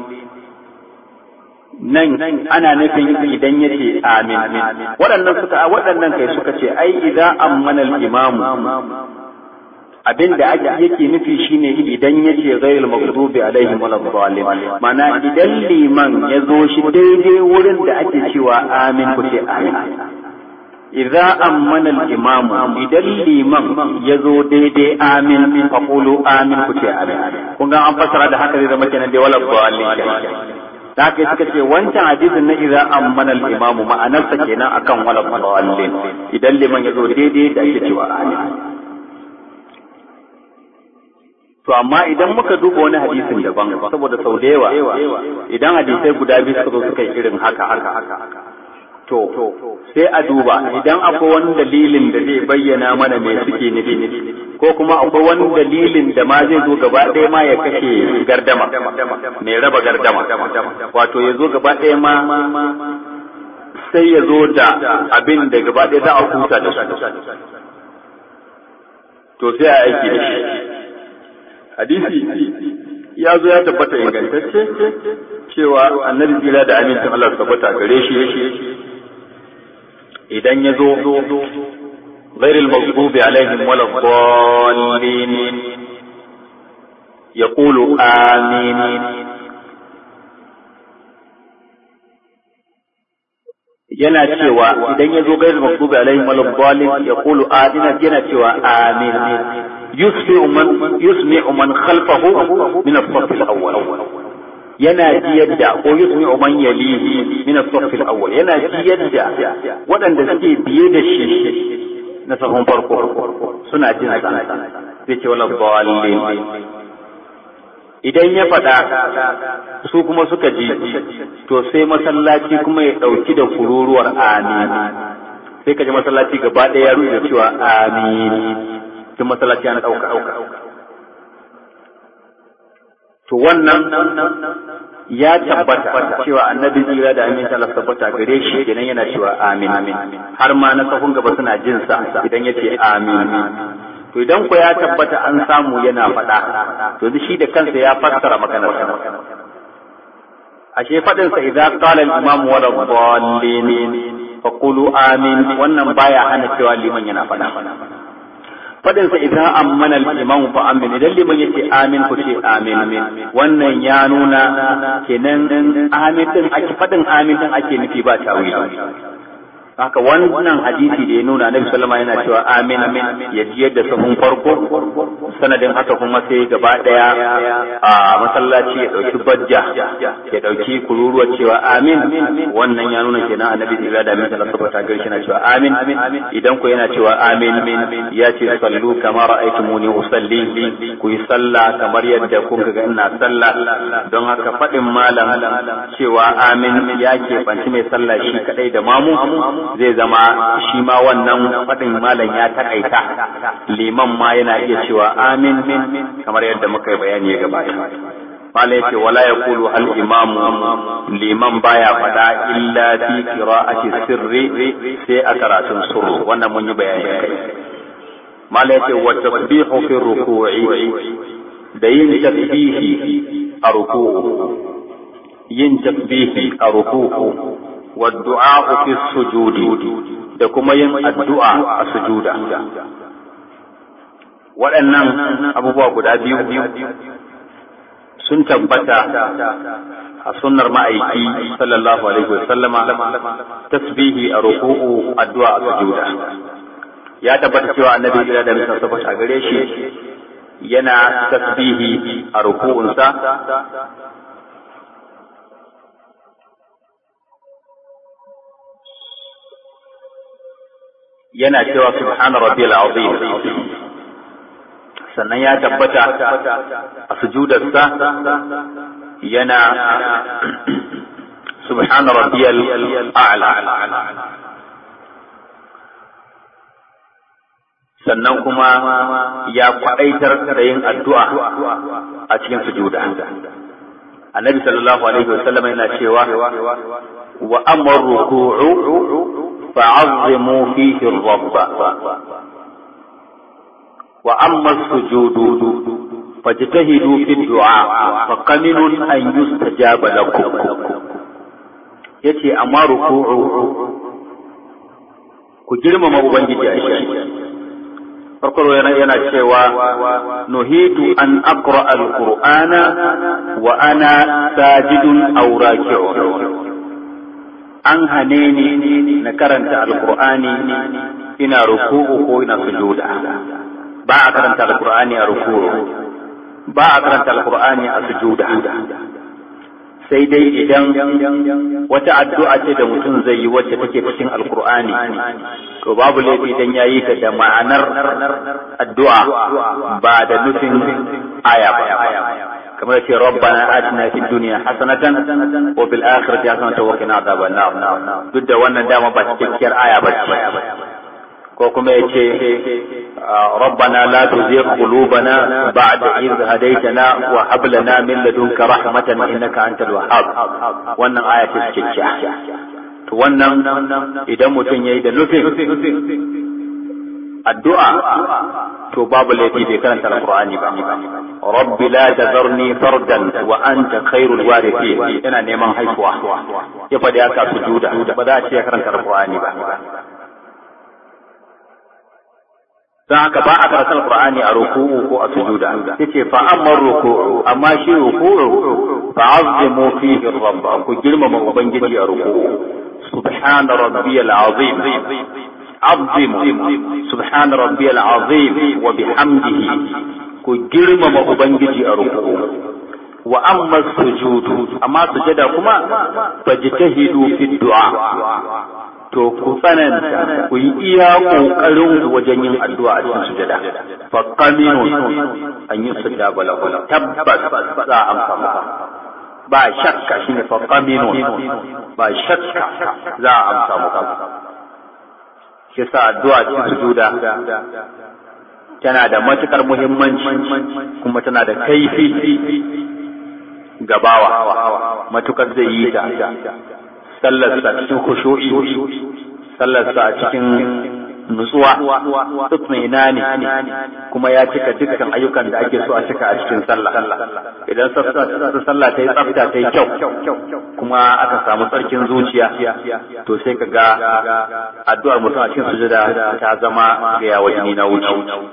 nan ana nufin idan yace amin. Waɗannan suka waɗannan kai suka ce ai idza ammana al-imam abin da yake nufi shine idan yace ghayril maghdubi alaihim waladdallin, mana idan liman ya zo shi daidai wurin da ake cewa amin ku ce amin. Idza ammana al-imam idan liman ya zo daidai amin faqulu amin ku ce amin. Kun ga an fassara da haka zai zama kenan dai waladdallin. Da haka suka ce wancan hadisin na idza ammana al-imam ma'anarsa kenan akan waladdallin, idan liman ya zo daidai da ake cewa amin. To amma idan muka duba wani hadisin daban, saboda sau da yawa idan hadisai guda biyu suka zo suka yi irin haka haka to sai a duba idan akwai wani dalilin da zai bayyana mana me suke nufi, ko kuma akwai wani dalilin da ma zai zo gaba ɗaya ma ya kashe gardama, mai raba gardama, wato ya zo gaba ɗaya ma sai ya zo da abin da gaba ɗaya za a huta da su, to sai a aiki da shi. Hadisi ya zo ya tabbata ingantacce cewa annabi jira da amincin Allah tabbata gare shi idan ya zo ghairil maghdubi alaihim waladdallin yaqulu amin yana cewa idan ya zo gairul maghdubi alaihim waladdallin yaqulu adina yana cewa amin yusmi'u man yusmi'u man khalfahu min as-saff al-awwal yana jiyar da ko yusmi'u man yalihi min as-saff al-awwal yana jiyar da waɗanda suke biye da shi na sahun farko suna jin sa sai ce waladdallin idan ya faɗa su kuma suka ji to sai masallaci kuma ya ɗauki da kururuwar amin sai ka ji masallaci gaba ɗaya ya rubuta cewa amin tun masallaci yana ɗauka to wannan ya tabbata cewa annabi tsira da amin Allah tabbata gare shi idan yana cewa amin har ma na sahun gaba suna jin sa idan yace amin to idan ko ya tabbata an samu yana faɗa to shi da kansa ya fassara maganar ashe faɗin sa idan qala al-imam wa dhallin faqulu amin wannan baya hana cewa liman yana faɗa faɗin sa idan ammana al-imam fa amin idan liman yace amin ku ce amin wannan ya nuna kenan amin din ake faɗin amin din ake nufi ba tawili haka wannan hadisi da ya nuna Annabi sallama yana cewa amin ya ji yadda sahun farko sanadin haka kuma sai gaba daya a masallaci ya dauki bajja ya dauki kururuwa cewa amin wannan ya nuna kenan Annabi sallallahu alaihi wasallam tabbata gari shi na cewa amin idan ku yana cewa amin ya ce sallu kama ra'aytumuni usalli ku yi sallah kamar yadda kun ga ina sallah don haka fadin malam cewa amin ya ke banci mai sallah shi kadai da mamu zai zama shi ma wannan faɗin malam ya takaita liman ma yana iya cewa amin kamar yadda muka yi bayani ya gabata malam yake wala yaqulu al imam liman baya faɗa illa fi qira'ati sirri sai a karatun sirru wannan mun yi bayani kai malam yake wa tasbihu fi ruku'i da yin tasbihi a ruku'u yin tasbihi a ruku'u والدعاء في السجود da kuma yin addu'a a sujuda waɗannan abubuwa guda biyu sun tabbata a sunnar ma'aiki sallallahu alaihi wasallama tasbihi a ruku'u addu'a a sujuda ya tabbata cewa annabi da da musa tabbata gare shi yana tasbihi a ruku'unsa yana cewa subhana rabbiyal azim sannan ya tabbata a sujudarsa yana subhana rabbiyal a'la sannan kuma ya kwadaitar da yin addu'a a cikin sujuda annabi sallallahu alaihi wasallam yana cewa wa amma ruku'u فعظموا فيه الرب وأما السجود فاجتهدوا في الدعاء فقمن أن يستجاب لكم يتي أما ركوع كجرم ما أبنجي أشياء فقالوا ينا شوى نهيت أن أقرأ القرآن وأنا ساجد أو راكع an hane ni na karanta alkur'ani ina ruku'u ko ina sujuda ba a karanta alkur'ani a ruku'u ba a karanta alkur'ani a sujuda sai dai idan wata addu'a ce da mutum zai yi wacce take cikin alkur'ani to babu laifi idan yayi ta da ma'anar addu'a ba da nufin aya ba kamar ce rabbana atina fid dunya hasanatan wa fil akhirati hasanatan wa qina adhaban nar duk da wannan dama ba cikakkiyar aya ba ce ko kuma yace rabbana la tuzigh qulubana ba'da idh hadaytana wa hab lana min ladunka rahmatan innaka antal wahhab wannan aya ce cikakkiya to wannan idan mutum yayi da nufin addu'a to babu laifi bai karanta alqur'ani ba rabbi la tazarni fardan wa anta khairul warithin ina neman haifuwa ya fadi haka sujuda ba za a ce ya karanta alqur'ani ba don haka ba a karatun Qur'ani a ruku'u ko a sujuda. Yace fa amma ruku'u, amma shi ruku'u fa azimu fihi rabb, ku girmama ubangiji a ruku'u. Subhana rabbiyal azim, azimu subhana rabbiyal azim wa bihamdihi, ku girmama ubangiji a ruku'u. Wa amma sujudu, amma sujada kuma fajtahidu fi du'a, to ku tsananta ku yi iya kokarin ku wajen yin addu'a a cikin sujada. Fa qaminu an yustajaba lahu, tabbas za a amsa maka, ba shakka shine fa qaminu, ba shakka za a amsa maka. Shi sa addu'a cikin sujuda tana da matukar muhimmanci kuma tana da kaifi gabawa matukar zai yi ta. Sallarsa cikin khushu'i, sallarsa a cikin nutsuwa, tutmaina ne, kuma ya cika dukkan ayyukan da ake so a cika a cikin sallah. Idan sallah ta yi tsafta ta yi kyau, kuma aka samu tsarkin zuciya, to sai ka ga addu'ar mutum a cikin sujada ta zama ga yawa jini na wuce.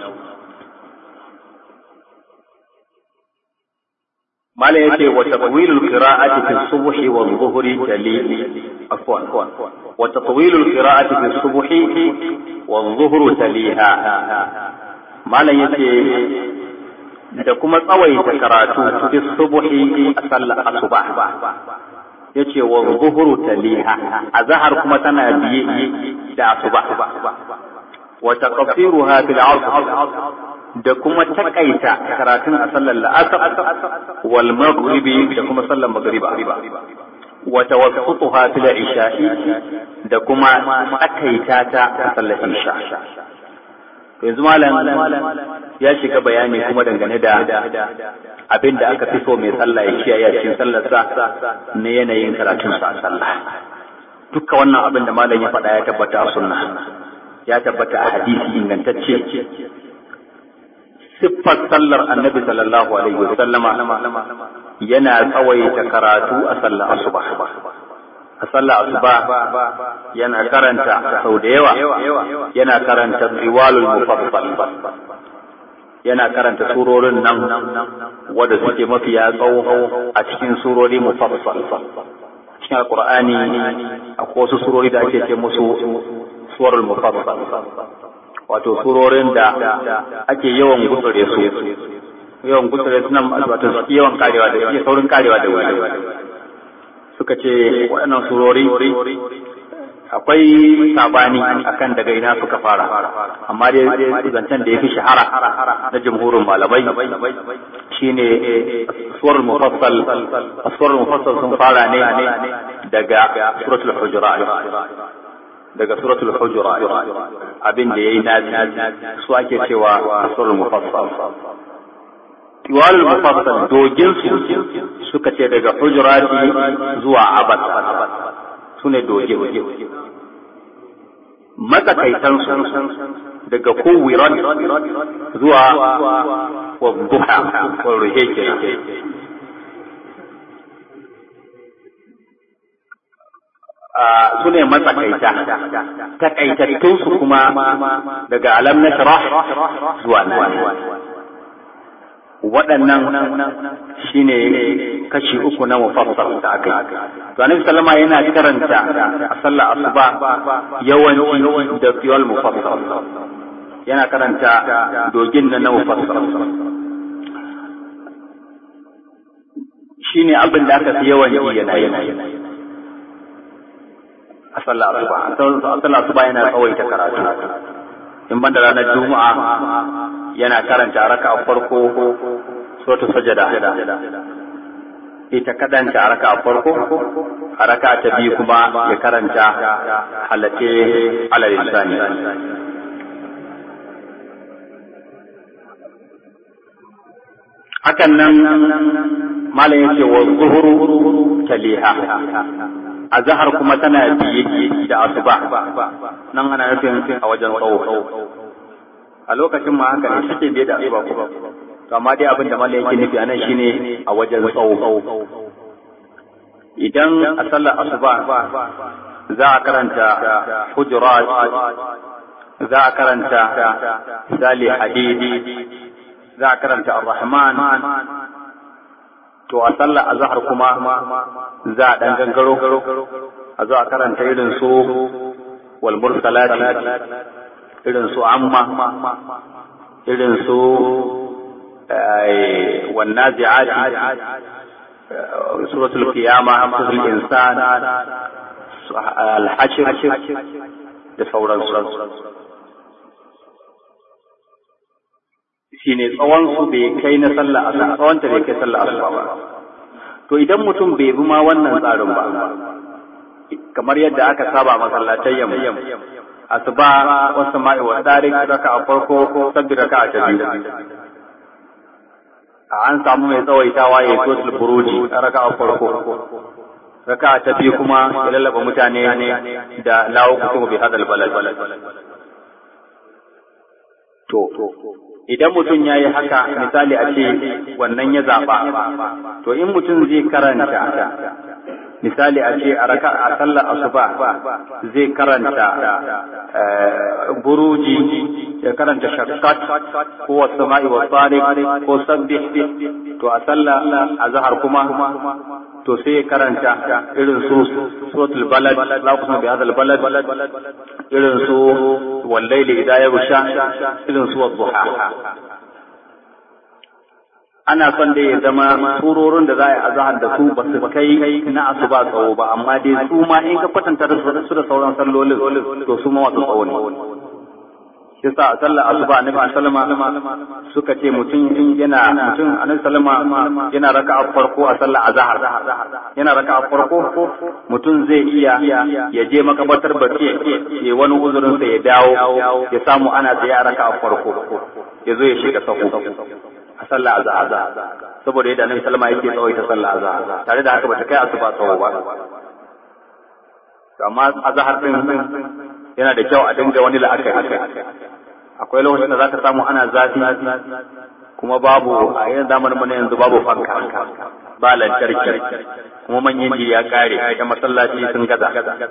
mala yace wa tatwilul qira'ati fi subhi wa dhuhri tali afwan wa tatwilul qira'ati fi subhi wa dhuhri taliha mala yace da kuma tsawaita karatu fi subhi a sallar asuba yace wa dhuhri taliha azhar kuma tana biye da asuba wa taqsiruha fil 'asr da kuma takaita karatun a sallar la'asar wal maghribi da kuma sallar magriba wa tawassutuha fil isha'i da kuma takaita ta a sallar isha. Yanzu malam ya shiga bayani kuma dangane da abin da aka fi so mai sallah ya kiyaye cikin sallar sa na yanayin karatun sa a sallah. Dukkan wannan abin da malam ya faɗa ya tabbata a sunna, ya tabbata a hadisi ingantacce. Siffar sallar annabi sallallahu alaihi wa sallama yana tsawaita karatu a sallar asuba. A sallar asuba yana karanta sau da yawa, yana karanta riwalul mufassal, yana karanta surorin nan wadda suke mafiya tsawo a cikin surori mufassal. Cikin alqur'ani akwai wasu surori da ake ce musu surul mufassal, wato surorin da ake yawan gutsure su yawan gutsure su nan wato yawan karewa da suke saurin karewa da wani suka ce waɗannan surori akwai sabani akan daga ina suka fara, amma dai zancen da ya fi shahara na jumhurin malamai shine suwarul mufassal. Suwarul mufassal sun fara ne daga suratul hujurat, daga suratul hujurat abin da yayi nazi su ake cewa suratul mufassal. Tiwalul mufassal dogin su suka ce daga hujurati zuwa abad sune doge. Matsakaitan su daga kuwiran zuwa wadduha wa ruheke. su ne matsakaita, takaitattun su kuma daga alam na shirah zuwa nan. Waɗannan shi ne kashi uku na mufassal da aka yi. To annabi sallama yana karanta a sallar asuba yawanci da fiyal mufassal, yana karanta dogin na mufassal. Shi ne abin da aka fi yawan yi yana yana. A sallar asuba, a sallar asuba yana tsawaita karatu. In banda ranar Juma'a yana karanta raka a farko suratul sajada, ita kadanta a raka a farko, a raka ta biyu kuma ya karanta halace alal insani. Hakan nan malam yake wa zuhuru taliha, azhar kuma tana biye da asuba, nan ana nufin a wajen tsawo. A lokacin ma haka ne suke biye da asuba kuma, to amma dai abin da malai yake nufi anan shine a wajen tsawo. Idan a sallar asuba za a karanta hujurat za a karanta misali hadidi, za a karanta ar-rahman, to a sallar azhar kuma za a dan gangaro a zo a karanta irin su wal mursalati, irin su amma, irin su wan nazi'ati, suratul qiyamah, suratul insan, al-hashr da sauransu. Shine tsawon su bai kai na sallah asuba, tsawon ta bai kai sallah asuba ba. To idan mutum bai bi ma wannan tsarin ba, kamar yadda aka saba masallatai yamma, asuba wasu ma'i wa tsarik raka a farko, sabbi raka a ta biyu. An samu mai tsawaitawa ya so sul buruji a raka a farko. Raka ta biyu kuma ya lallaba mutane da lawo kutubu bi hadal balad. To, idan mutum ya yi haka misali a ce wannan ya zaɓa, to in mutum zai karanta misali a ce a raka a sallar asuba zai karanta buruji, ya karanta shakkat ko wasu ma'i wa tsari ko sabbi, to a sallar azhar kuma to sai ya karanta irin su suratul balad, la kusan bi hadal balad, irin su wallaili idza yaghsha, irin su wadduha. Ana son dai ya zama surorin da za a yi azahar da su ba su kai na asuba tsawo ba, amma dai su ma in ka kwatanta su da sauran sallolin to su ma masu tsawo ne. Shi sa a sallar asuba annabi sallama suka ce mutum yana mutum annabi sallama yana raka'a farko a sallar azhar, yana raka'a farko mutum zai iya ya je makabatar bace ya wani uzurin sa ya dawo ya samu ana tsaye a raka'a farko ya zo ya shiga sahu a sallar azhar, saboda yadda annabi sallama yake tsawaita sallar azhar, tare da haka bata kai asuba tsawo ba. Amma azhar din yana da kyau a dinga wani la'akari. Akwai lokacin da zaka samu ana zafi kuma babu, a yanzu zamanin mana yanzu babu fanka, ba lantarki, kuma manyan ji ya kare, da masallaci sun gaza.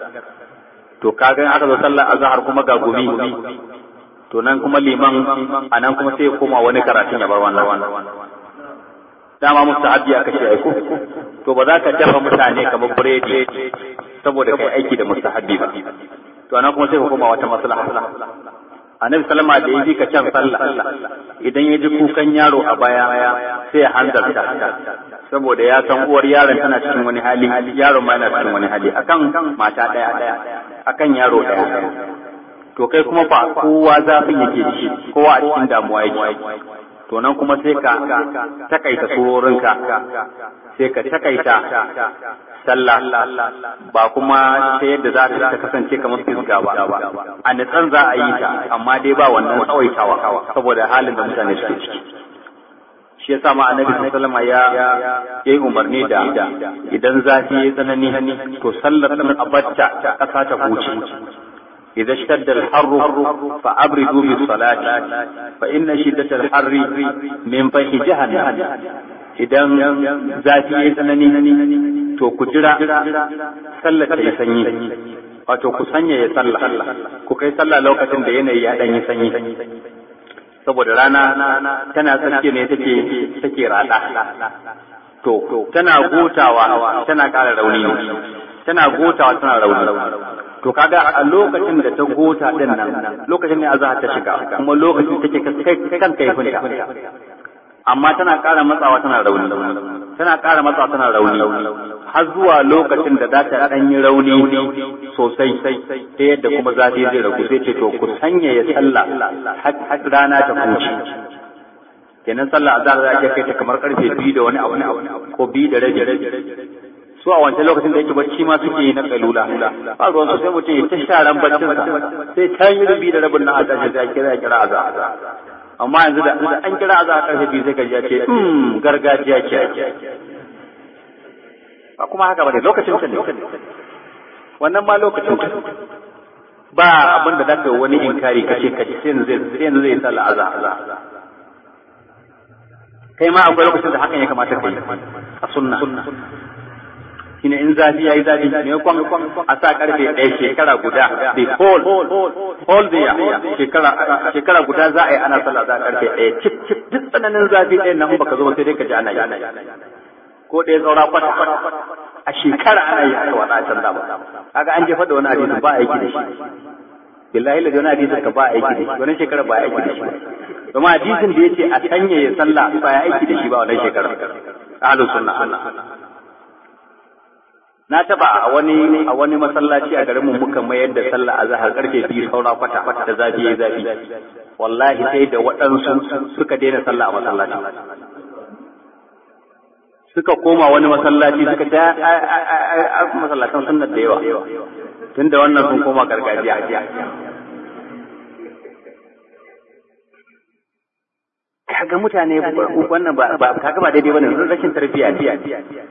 To kaga aka zo sallar azhar kuma ga gumi, to nan kuma liman a nan kuma sai ya koma wani karatun ya bar wannan. Dama mustahabi aka ce aiko, to ba za ka dafa mutane kamar biredi saboda kai aiki da mustahabi ba. To anan kuma sai ka koma wata maslaha. Annabi sallama da yaji ka can sallah, idan ya ji kukan yaro a baya sai ya hanzarta, saboda ya san uwar yaron tana cikin wani hali, yaron ma yana cikin wani hali, akan mata daya, akan yaro daya. To kai kuma fa kowa zafin yake ci, kowa a cikin damuwa yake. To nan kuma sai ka takaita surorinka, sai ka takaita sallah, ba kuma ta yadda za ta kasance kamar fisga ba, a nitsan za a yi ta, amma dai ba wannan tsawaitawa saboda halin da mutane suke ciki. Shi yasa ma annabi sallallahu alaihi wasallam ya yi umarni da idan zafi ya tsanani to sallar nan abatta kasa ta huce. إذا اشتد الحر فأبردوا بالصلاة فإن شدة الحر من فيح جهنم. إذا ذاتي يسنني تو كجرا صلى يسني wato ku sanya ya sallah ku kai sallah lokacin da yanayi ya dan yi sanyi, saboda rana tana tsakiya ne take take rada, to tana gotawa tana ƙara rauni, tana gotawa tana rauni. To kaga a lokacin da ta gota din nan lokacin ne azhar ta shiga, kuma lokacin take kai kanka ya funta, amma tana ƙara matsawa tana rauni, tana ƙara matsawa tana rauni har zuwa lokacin da za ta dan yi rauni sosai ta yadda kuma zafi zai ragu, sai ce to ku sanya ya sallah har rana ta huce. Kenan sallah azhar za ta kai ta kamar karfe biyu da wani abu ko biyu da rabi. Su a wancan lokacin da yake bacci ma suke yi na kalula, ba ruwan su sai mutum ya ta sharan baccinsa sai ta yi rubi da rabin nan a tashi sai kira kira aza. Amma yanzu da an kira aza a karfe biyu sai ka ji ce hmm gargajiya ce. Ba kuma haka bane lokacin ta ne. Wannan ma lokacin ta. Ba abin da zaka wani inkari kace kace sai yanzu zai yanzu zai sallah aza. Kai ma akwai lokacin da hakan ya kamata ka yi a sunna. shine in zafi yayi zafi ne kwan a sa karfe ɗaya shekara guda the whole whole day shekara shekara guda za a yi ana sallah za karfe ɗaya cip cip duk tsananin zafi ɗayan nan baka zo sai dai ka ji ana yi ko ɗaya saura kwata a shekara ana yi haka wata can da ba kaga an jefa da wani hadisi ba aiki da shi billahi la wani hadisi ka ba aiki da shi wannan shekara ba aiki da shi kuma hadisin da yace a sanya ya sallah ba ya aiki da shi ba wannan shekara ahlus sunna na taba a wani a wani masallaci a garin mu muka mayar da sallah azhar karfe biyu saura kwata da zafi yayi zafi wallahi sai da waɗansu suka daina sallah a masallaci suka koma wani masallaci suka ta masallatan sunnar da yawa tunda wannan sun koma gargajiya kaga mutane wannan ba kaga ba daidai bane rashin tarbiyya ne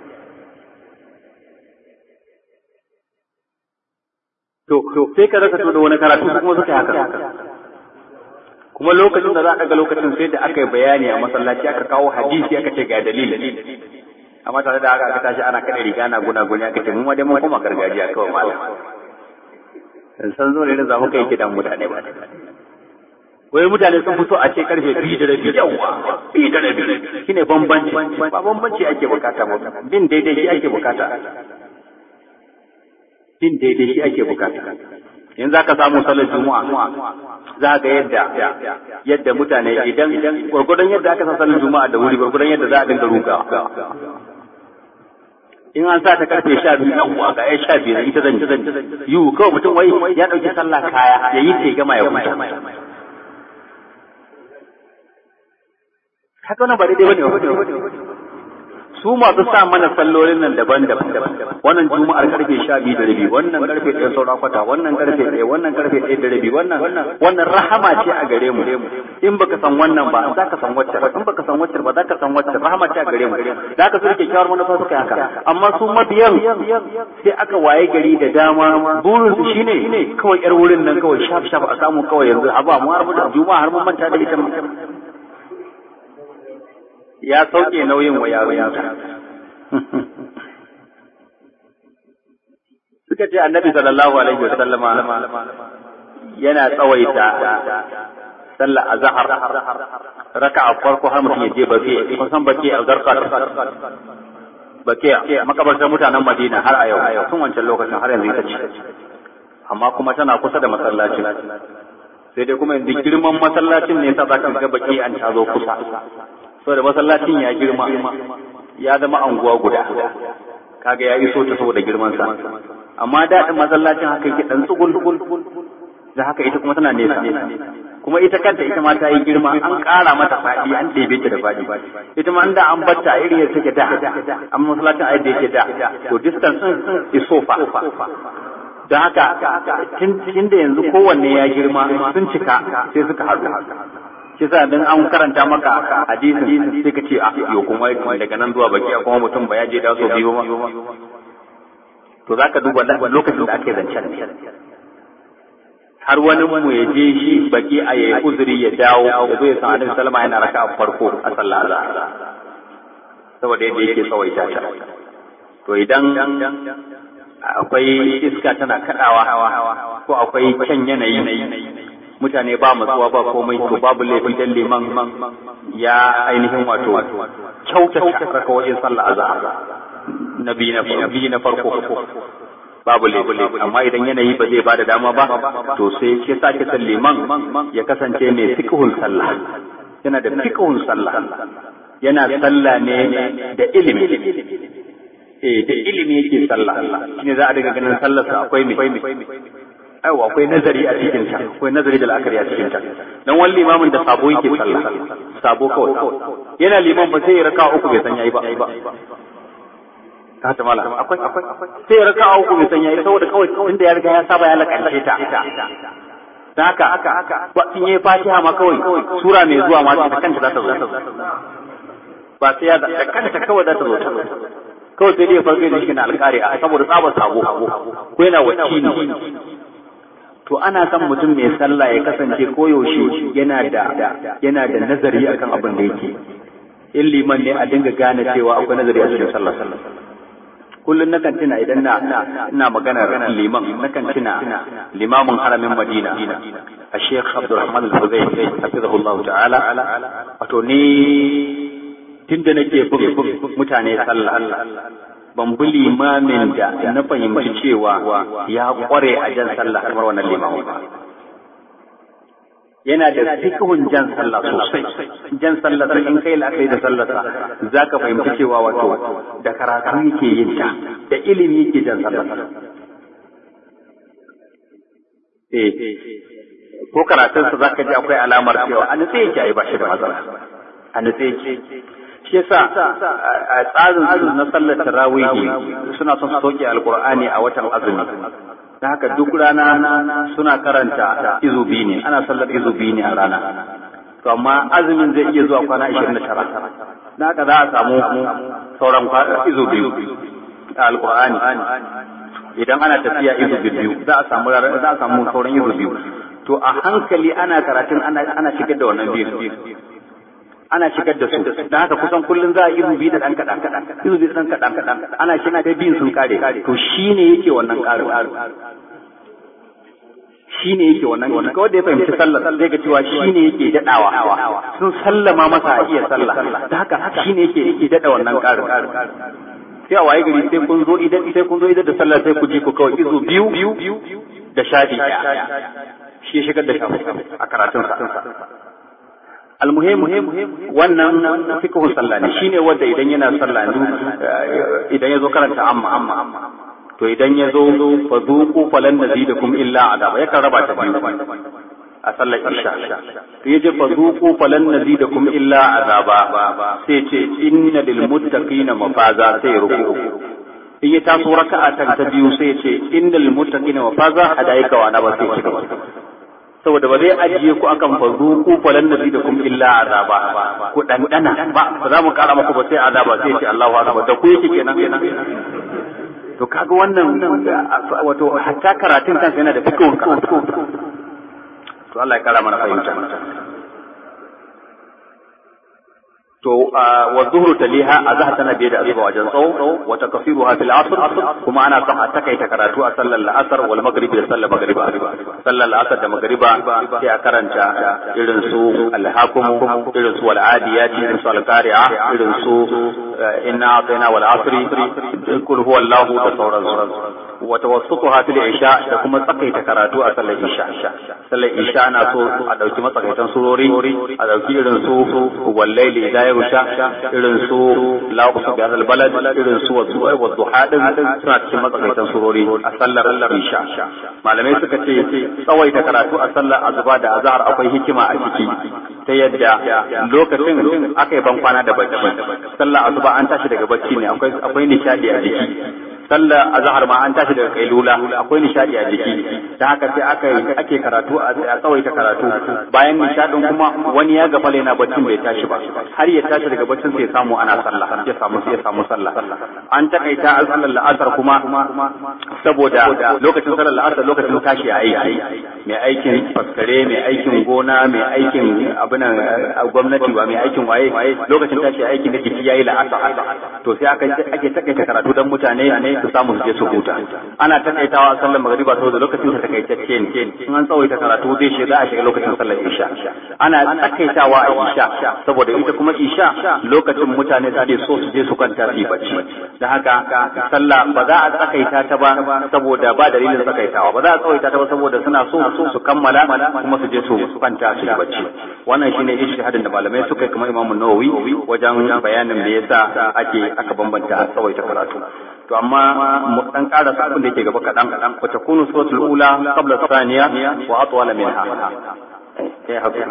to sai ka rasa to da wani karatu kuma suka haka kuma lokacin da za a ga lokacin sai da aka yi bayani a masallaci aka kawo hadisi aka ce ga dalili amma tare da haka aka tashi ana kada riga na guna guni aka ce mun ma dai mun koma gargajiya kawai malam dan san zo ne da zamu kai kidan mutane ba wai mutane sun fito a ce karfe biyu da rabi yawa biyu da rabi shine bambanci ba bambanci ake bukata ba bin daidai shi ake bukata bin daidai shi ake bukata yanzu aka samu sallar juma'a za ga yadda yadda mutane idan gurgurdan yadda aka san sallar juma'a da wuri gurgurdan yadda za a dinga ruga in an sa ta karfe sha biyu yawa ga ai sha biyu ita zan zan yu kawai mutum wai ya dauki sallah kaya yayi ce gama ya huta haka wannan ba daidai bane su masu sa mana sallolin nan daban-daban wannan juma'ar karfe sha biyu da rabi wannan karfe ɗaya saura kwata wannan karfe ɗaya wannan karfe ɗaya da rabi wannan wannan rahama ce a gare mu in baka san wannan ba za ka san wacce in baka san wacce ba za ka san wacce rahama ce a gare mu za ka so da kyakkyawar manufa suka haka amma su mabiyan sai aka waye gari da dama burin su shine kawai yar wurin nan kawai shaf shaf a samu kawai yanzu a ba mu har mu juma'a har mun manta da ita ya sauke nauyin wa yaro ya suka ce annabi sallallahu alaihi wa sallama yana tsawaita sallar azhar raka'a farko har mutum ya je baki kun san baki a garka baki makabartar mutanen Madina har a yau tun wancan lokacin har yanzu ita ce amma kuma tana kusa da masallaci sai dai kuma yanzu girman masallacin ne yasa zaka ga baki an tazo kusa saboda masallacin ya girma ya zama anguwa guda kaga ya iso ta saboda girman sa amma daɗin masallacin haka yake dan tsugul da haka ita kuma tana nesa kuma ita kanta ita ma ta yi girma an ƙara mata faɗi an ɗebe ta da faɗi ita ma inda an batta iri ya take da amma masallacin a yadda yake da to distance is so far da haka tun da yanzu kowanne ya girma sun cika sai suka haɗu shi sa dan an karanta maka hadisin sai ka ce a yo kuma daga nan zuwa baki kuma mutum ba ya je da so biyo ma to zaka duba lokacin da ake zancen har wani mu ya je shi baki a yayi uzuri ya dawo ya zo ya san annabi sallama yana raka'a farko a sallah azhar saboda yadda yake tsawaita ta to idan akwai iska tana kadawa ko akwai kyan yanayi mutane ba matsuwa ba komai to babu laifin dan liman ya ainihin wato kyautata rakawoyin sallah azhar nabi na nabi na farko babu laifi amma idan yanayi ba zai bada dama ba to sai ya sake san liman ya kasance mai fiqhul sallah yana da fiqhul sallah yana sallah ne da ilimi eh da ilimi yake sallah shine za a daga ganin sallarsa akwai mai aiwa akwai nazari a cikin ta akwai nazari da la'akari a cikin ta dan wani limamin da sabo yake sallah sabo kawai yana liman ba sai ya raka uku bai san yayi ba ka ta mala akwai akwai sai ya raka uku bai san yayi saboda kawai inda ya riga ya saba ya lakance ta dan haka ba in yayi fatiha ma kawai sura mai zuwa ma ta kanta za ta zo ba sai ya da kanta kawai za ta zo kawai sai dai farko da shi na alƙari saboda tsabar sabo ko yana wakili to ana son mutum mai sallah ya kasance koyaushe yana da yana da nazari akan abin da yake in liman ne a dinga gane cewa akwai nazari a cikin sallah kullun nakan tuna idan na ina maganar liman nakan tuna limamin haramin Madina a Sheikh Abdulrahman Al-Hudayfi hafizahullahu ta'ala wato ni tunda nake bin mutane sallah ban bi limamin da na fahimci cewa ya kware a jan sallah kamar wannan limamin yana da fikihun jan sallah sosai jan sallah sai in kai la'akari da sallah zaka fahimci cewa wato da karatu yake yin ta da ilimi yake jan sallah eh ko karatun sa zaka ji akwai alamar cewa an sai yake ai ba shi da matsala an sai yake shi yasa a tsarin su na sallar tarawih suna son su soke alqur'ani a watan azumi da haka duk rana suna karanta izubi ne ana sallar izubi ne a rana to amma azumin zai iya zuwa kwana ashirin da tara da haka za a samu sauran izubi a alqur'ani idan ana tafiya izubi biyu za a samu za a samu sauran izubi to a hankali ana karatun ana ana shigar da wannan biyu ana shigar da su da haka kusan kullun za a yi izubi da dan kadan izubi da dan kadan kadan ana shi na da biyun sun kare to shine yake wannan karin shine yake wannan ko wanda ya fahimci sallah zai ga cewa shine yake dadawa sun sallama masa a iya sallah da haka shine yake yake dada wannan karin sai a waye gari sai kun zo idan sai kun zo idan da sallah sai ku ji ku kawai izu biyu da shafi shi shigar da shafi a karatun sa almuhim wannan fiqhun sallah ne shine wanda idan yana sallah idan yazo karanta amma amma to idan yazo fa zuqu falan nazidukum illa adaba yakan raba ta biyu a sallar isha to yaje fa zuqu falan nazidukum illa azaba sai ce inna lil muttaqina mafaza sai ruku in ya taso raka'a ta biyu sai ce innal muttaqina mafaza hadaika wa anaba sai shiga saboda ba zai ajiye ku akan fazu ku falan nabi da kum illa azaba ku dan dana ba ba za mu kara muku ba sai azaba sai ce Allahu akbar da ku yake kenan to kaga wannan wato hatta karatun kansa yana da fikihun karatu to Allah ya kara mana fahimta to wa zuhru taliha azhar tana biye da asuba wajen tsawo wa takfiruha fil asr kuma ana son a takaita karatu a sallar la'asar wal maghrib da sallar maghriba sallar la'asar da maghriba sai a karanta irin su al-hakum irin su al-adiyat irin su al-qari'a irin su inna atayna wal asri kul huwa Allah da sauransu wa tawassutuha fil isha da kuma tsakaita karatu a sallar isha sallar isha ana so a dauki matsakaitan surori a dauki irin su wallaili da rusha irin su la uqsu bi hadal balad irin su wasu wa duha din suna cikin matsakaitan surori a sallar isha malamai suka ce tsawaita karatu a sallar azuba da azhar akwai hikima a ciki ta yadda lokacin aka yi ban kwana da bacci sallar azuba an tashi daga bacci ne akwai akwai nishadi a jiki sallar azhar ma an tashi daga kailula akwai nishadi a jiki dan haka sai aka ake karatu a tsawaita karatu bayan nishadin kuma wani ya gafale na baccin bai tashi ba har ya tashi daga baccin sai samu ana sallah ya samu sai ya samu sallah an takaita sallar la'asar kuma saboda lokacin sallar la'asar lokacin tashi a aiki mai aikin faskare mai aikin gona mai aikin abinan gwamnati ba mai aikin waye lokacin tashi a aiki na jiki yayi la'asar to sai aka ake takaita karatu dan mutane su samu su je su huta ana takaitawa a sallar magriba saboda lokacin ta takaitacce ne in an tsawaita karatu zai shiga a shiga lokacin sallar isha ana takaitawa a isha saboda ita kuma isha lokacin mutane su je so su je su kwanta su yi bacci da haka sallah ba za a tsakaita ta ba saboda ba dalilin tsakaitawa ba za a tsawaita ta ba saboda suna so su kammala kuma su je su kwanta su yi bacci wannan shine ijtihadin da malamai suka yi kamar Imam Nawawi wajen bayanin me yasa ake aka bambanta tsawaita karatu to amma mu dan ƙara abin da yake gaba kadan kadan wa takunu suratul ula qabla thaniya wa atwala minha eh haka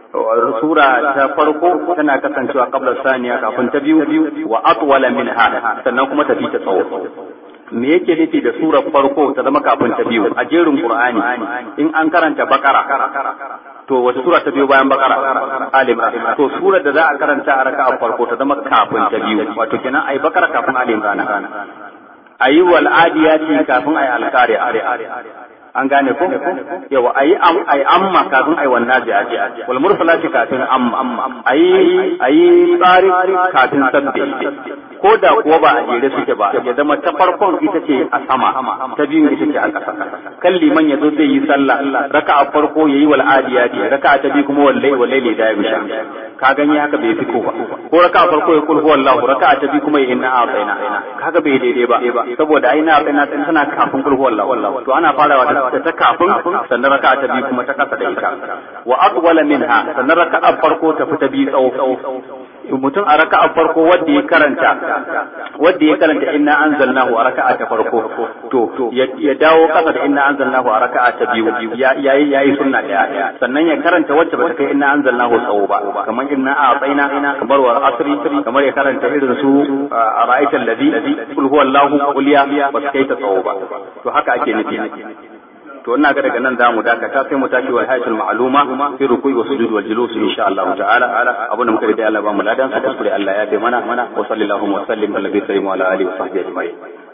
sura ta farko tana kasancewa qabla thaniya kafin ta biyu wa atwala minha sannan kuma ta fi ta tsawo me yake nufi da surar farko ta zama kafin ta biyu a jerin Qur'ani in an karanta Baqara to wata sura ta biyu bayan Baqara Ali Imran to surar da za a karanta a raka'a farko ta zama kafin ta biyu wato kenan ai Baqara kafin Ali Imran ayi wal adiyati kafin ayi al-qari'a an gane ko yawa ayi am ayi amma kafin ayi wannan jaji wal mursalati kafin amma ayi ayi tsari kafin sabbi ko da kuwa ba a jere suke ba ya zama ta farkon ita ce a sama ta biyun ita ce a ƙasa kan liman ya zo zai yi sallah raka'a farko yayi wal adiyati raka'a ta biyu kuma wallahi wallahi da ya bisha ka gani haka bai fiko ba ko raka'a farko ya kulhu wallahu raka'a ta biyu kuma ya inna a'taina kaga bai daidai ba saboda ai na a'taina tana kafin kulhu wallahu to ana farawa da ta kafin sannan raka'a ta biyu kuma ta kasa da ita wa atwala minha sannan raka'a farko ta fita biyu tsawo mutum a raka'a farko wanda ya karanta wanda ya karanta inna anzalnahu a raka'a ta farko to ya dawo kasa da inna anzalnahu a raka'a ta biyu yayi yayi sunna daya sannan ya karanta wacce bata kai inna anzalnahu tsawo ba kamar inna a'tayna kamar wa asri kamar ya karanta irin su ara'aytal ladhi qul huwallahu quliya ba kai ta tsawo ba to haka ake nufi to ina ga daga nan zamu dakata sai mu tashi wa hayatul ma'luma fi ruku'i wa sujud wal julus insha Allah ta'ala abuna muka da Allah ba mu ladan sa kuskure Allah ya bi mana wa sallallahu wa sallim ala nabi sallallahu wa alihi wa sahbihi ajma'in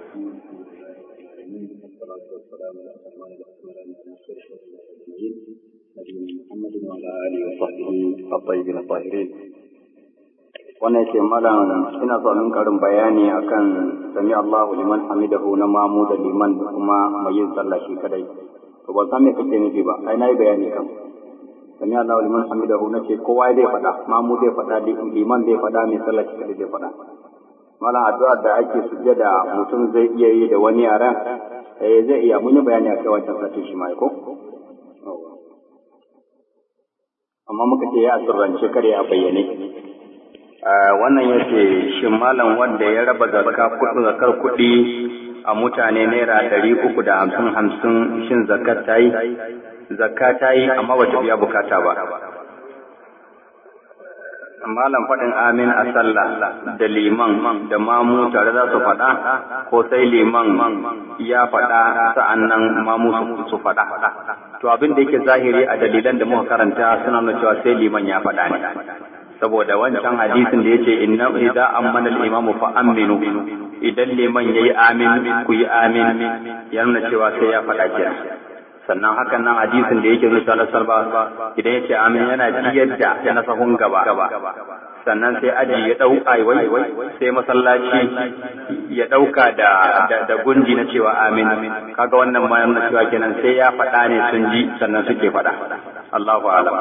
محمد وعلى آله وصحبه الطيبين الطاهرين wannan ce malam ina so min karin bayani akan sami Allahu liman hamidahu na mamu da liman da kuma mai yin sallah shi kadai to ban san me kake nufi ba ai nayi bayani kan sami Allahu liman hamidahu nace kowa zai faɗa mamu zai faɗa liman zai faɗa mai sallah shi kadai zai faɗa malam addu'a da ake sujjada mutum zai iya yi da wani yaran eh zai iya mun yi bayani akan wancan satin shi mai ko amma muka ce ya asirrance kare a bayyane wannan yace shin malam wanda ya raba zakka kuɗin zakar kuɗi a mutane naira ɗari uku da hamsin hamsin shin zakat ta yi zakka ta yi amma bata biya bukata ba malam faɗin amin a sallah da liman da mamu tare za su faɗa ko sai liman ya faɗa sa'annan mamu su faɗa to abin da yake zahiri a dalilan da muka karanta suna nuna cewa sai liman ya faɗa ne saboda wancan hadisin da yace inna idza amana al-imamu fa aminu idan liman yayi amin ku yi amin ya nuna cewa sai ya faɗa kenan sannan hakan nan hadisin da yake nuna sallallahu alaihi wasallam idan yace amin yana jiyar da na sahun gaba sannan sai aji ya dauka wai sai masallaci ya dauka da da gunji na cewa amin kaga wannan ma yana cewa kenan sai ya faɗa ne sun ji sannan suke faɗa Allahu a'lam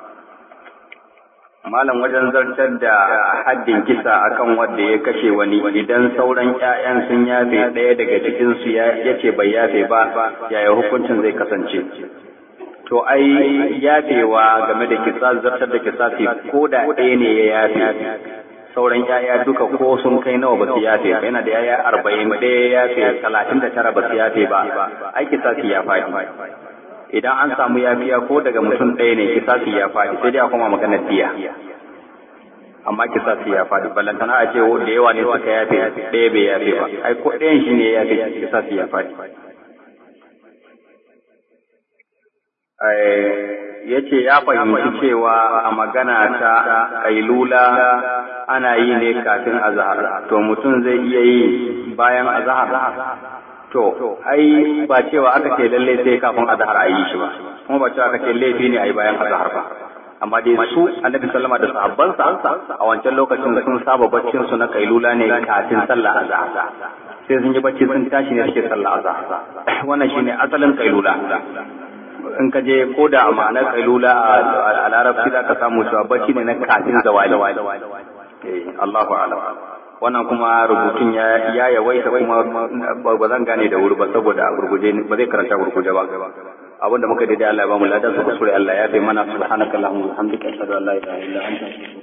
malam wajen zartar da haddin kisa akan wanda ya kashe wani idan sauran ƴaƴan sun yafe ɗaya daga cikin su ya yace bai yafe ba yaya hukuncin zai kasance to ai yafewa game da kisa zartar da kisasi ko da ɗaya ne ya yafe sauran ƴaƴa duka ko sun kai nawa ba su yafe ba yana da ƴaƴa arba'in ɗaya ya yafe talatin da tara ba su yafe ba ai kisasi ya faɗi idan an samu yafiya ko daga mutum ɗaya ne kisasi ya faɗi sai dai a kuma maganar diya amma kisasi ya faɗi ballantana a ce da yawa ne suka yafe ɗaya bai yafe ba ai ko ɗayan shi ne ya yafe kisasi ya faɗi ya ce ya fahimci cewa a magana ta kailula ana yi ne kafin azahar to mutum zai iya yi bayan azahar to ai ba cewa aka ce lalle sai kafin azhar a yi shi ba kuma ba cewa aka ce laifi ne a yi bayan azhar ba amma dai su annabi sallama da sahabbansa a wancan lokacin sun saba baccin su na kailula ne kafin sallah azhar sai sun yi bacci sun tashi ne suke sallah azhar wannan shine asalin kailula in ka je ko da a ma'anar kailula a larabci za ka samu cewa bacci ne na kafin zawali eh Allahu a'lam wannan kuma rubutun ya ya yawaita kuma ba zan gane da wuri ba saboda a gurguje ba zai karanta gurguje ba abinda muka da Allah ya ba mu ladan su kusure Allah ya bai mana subhanakallahumma wa bihamdika ashhadu an la ilaha illa anta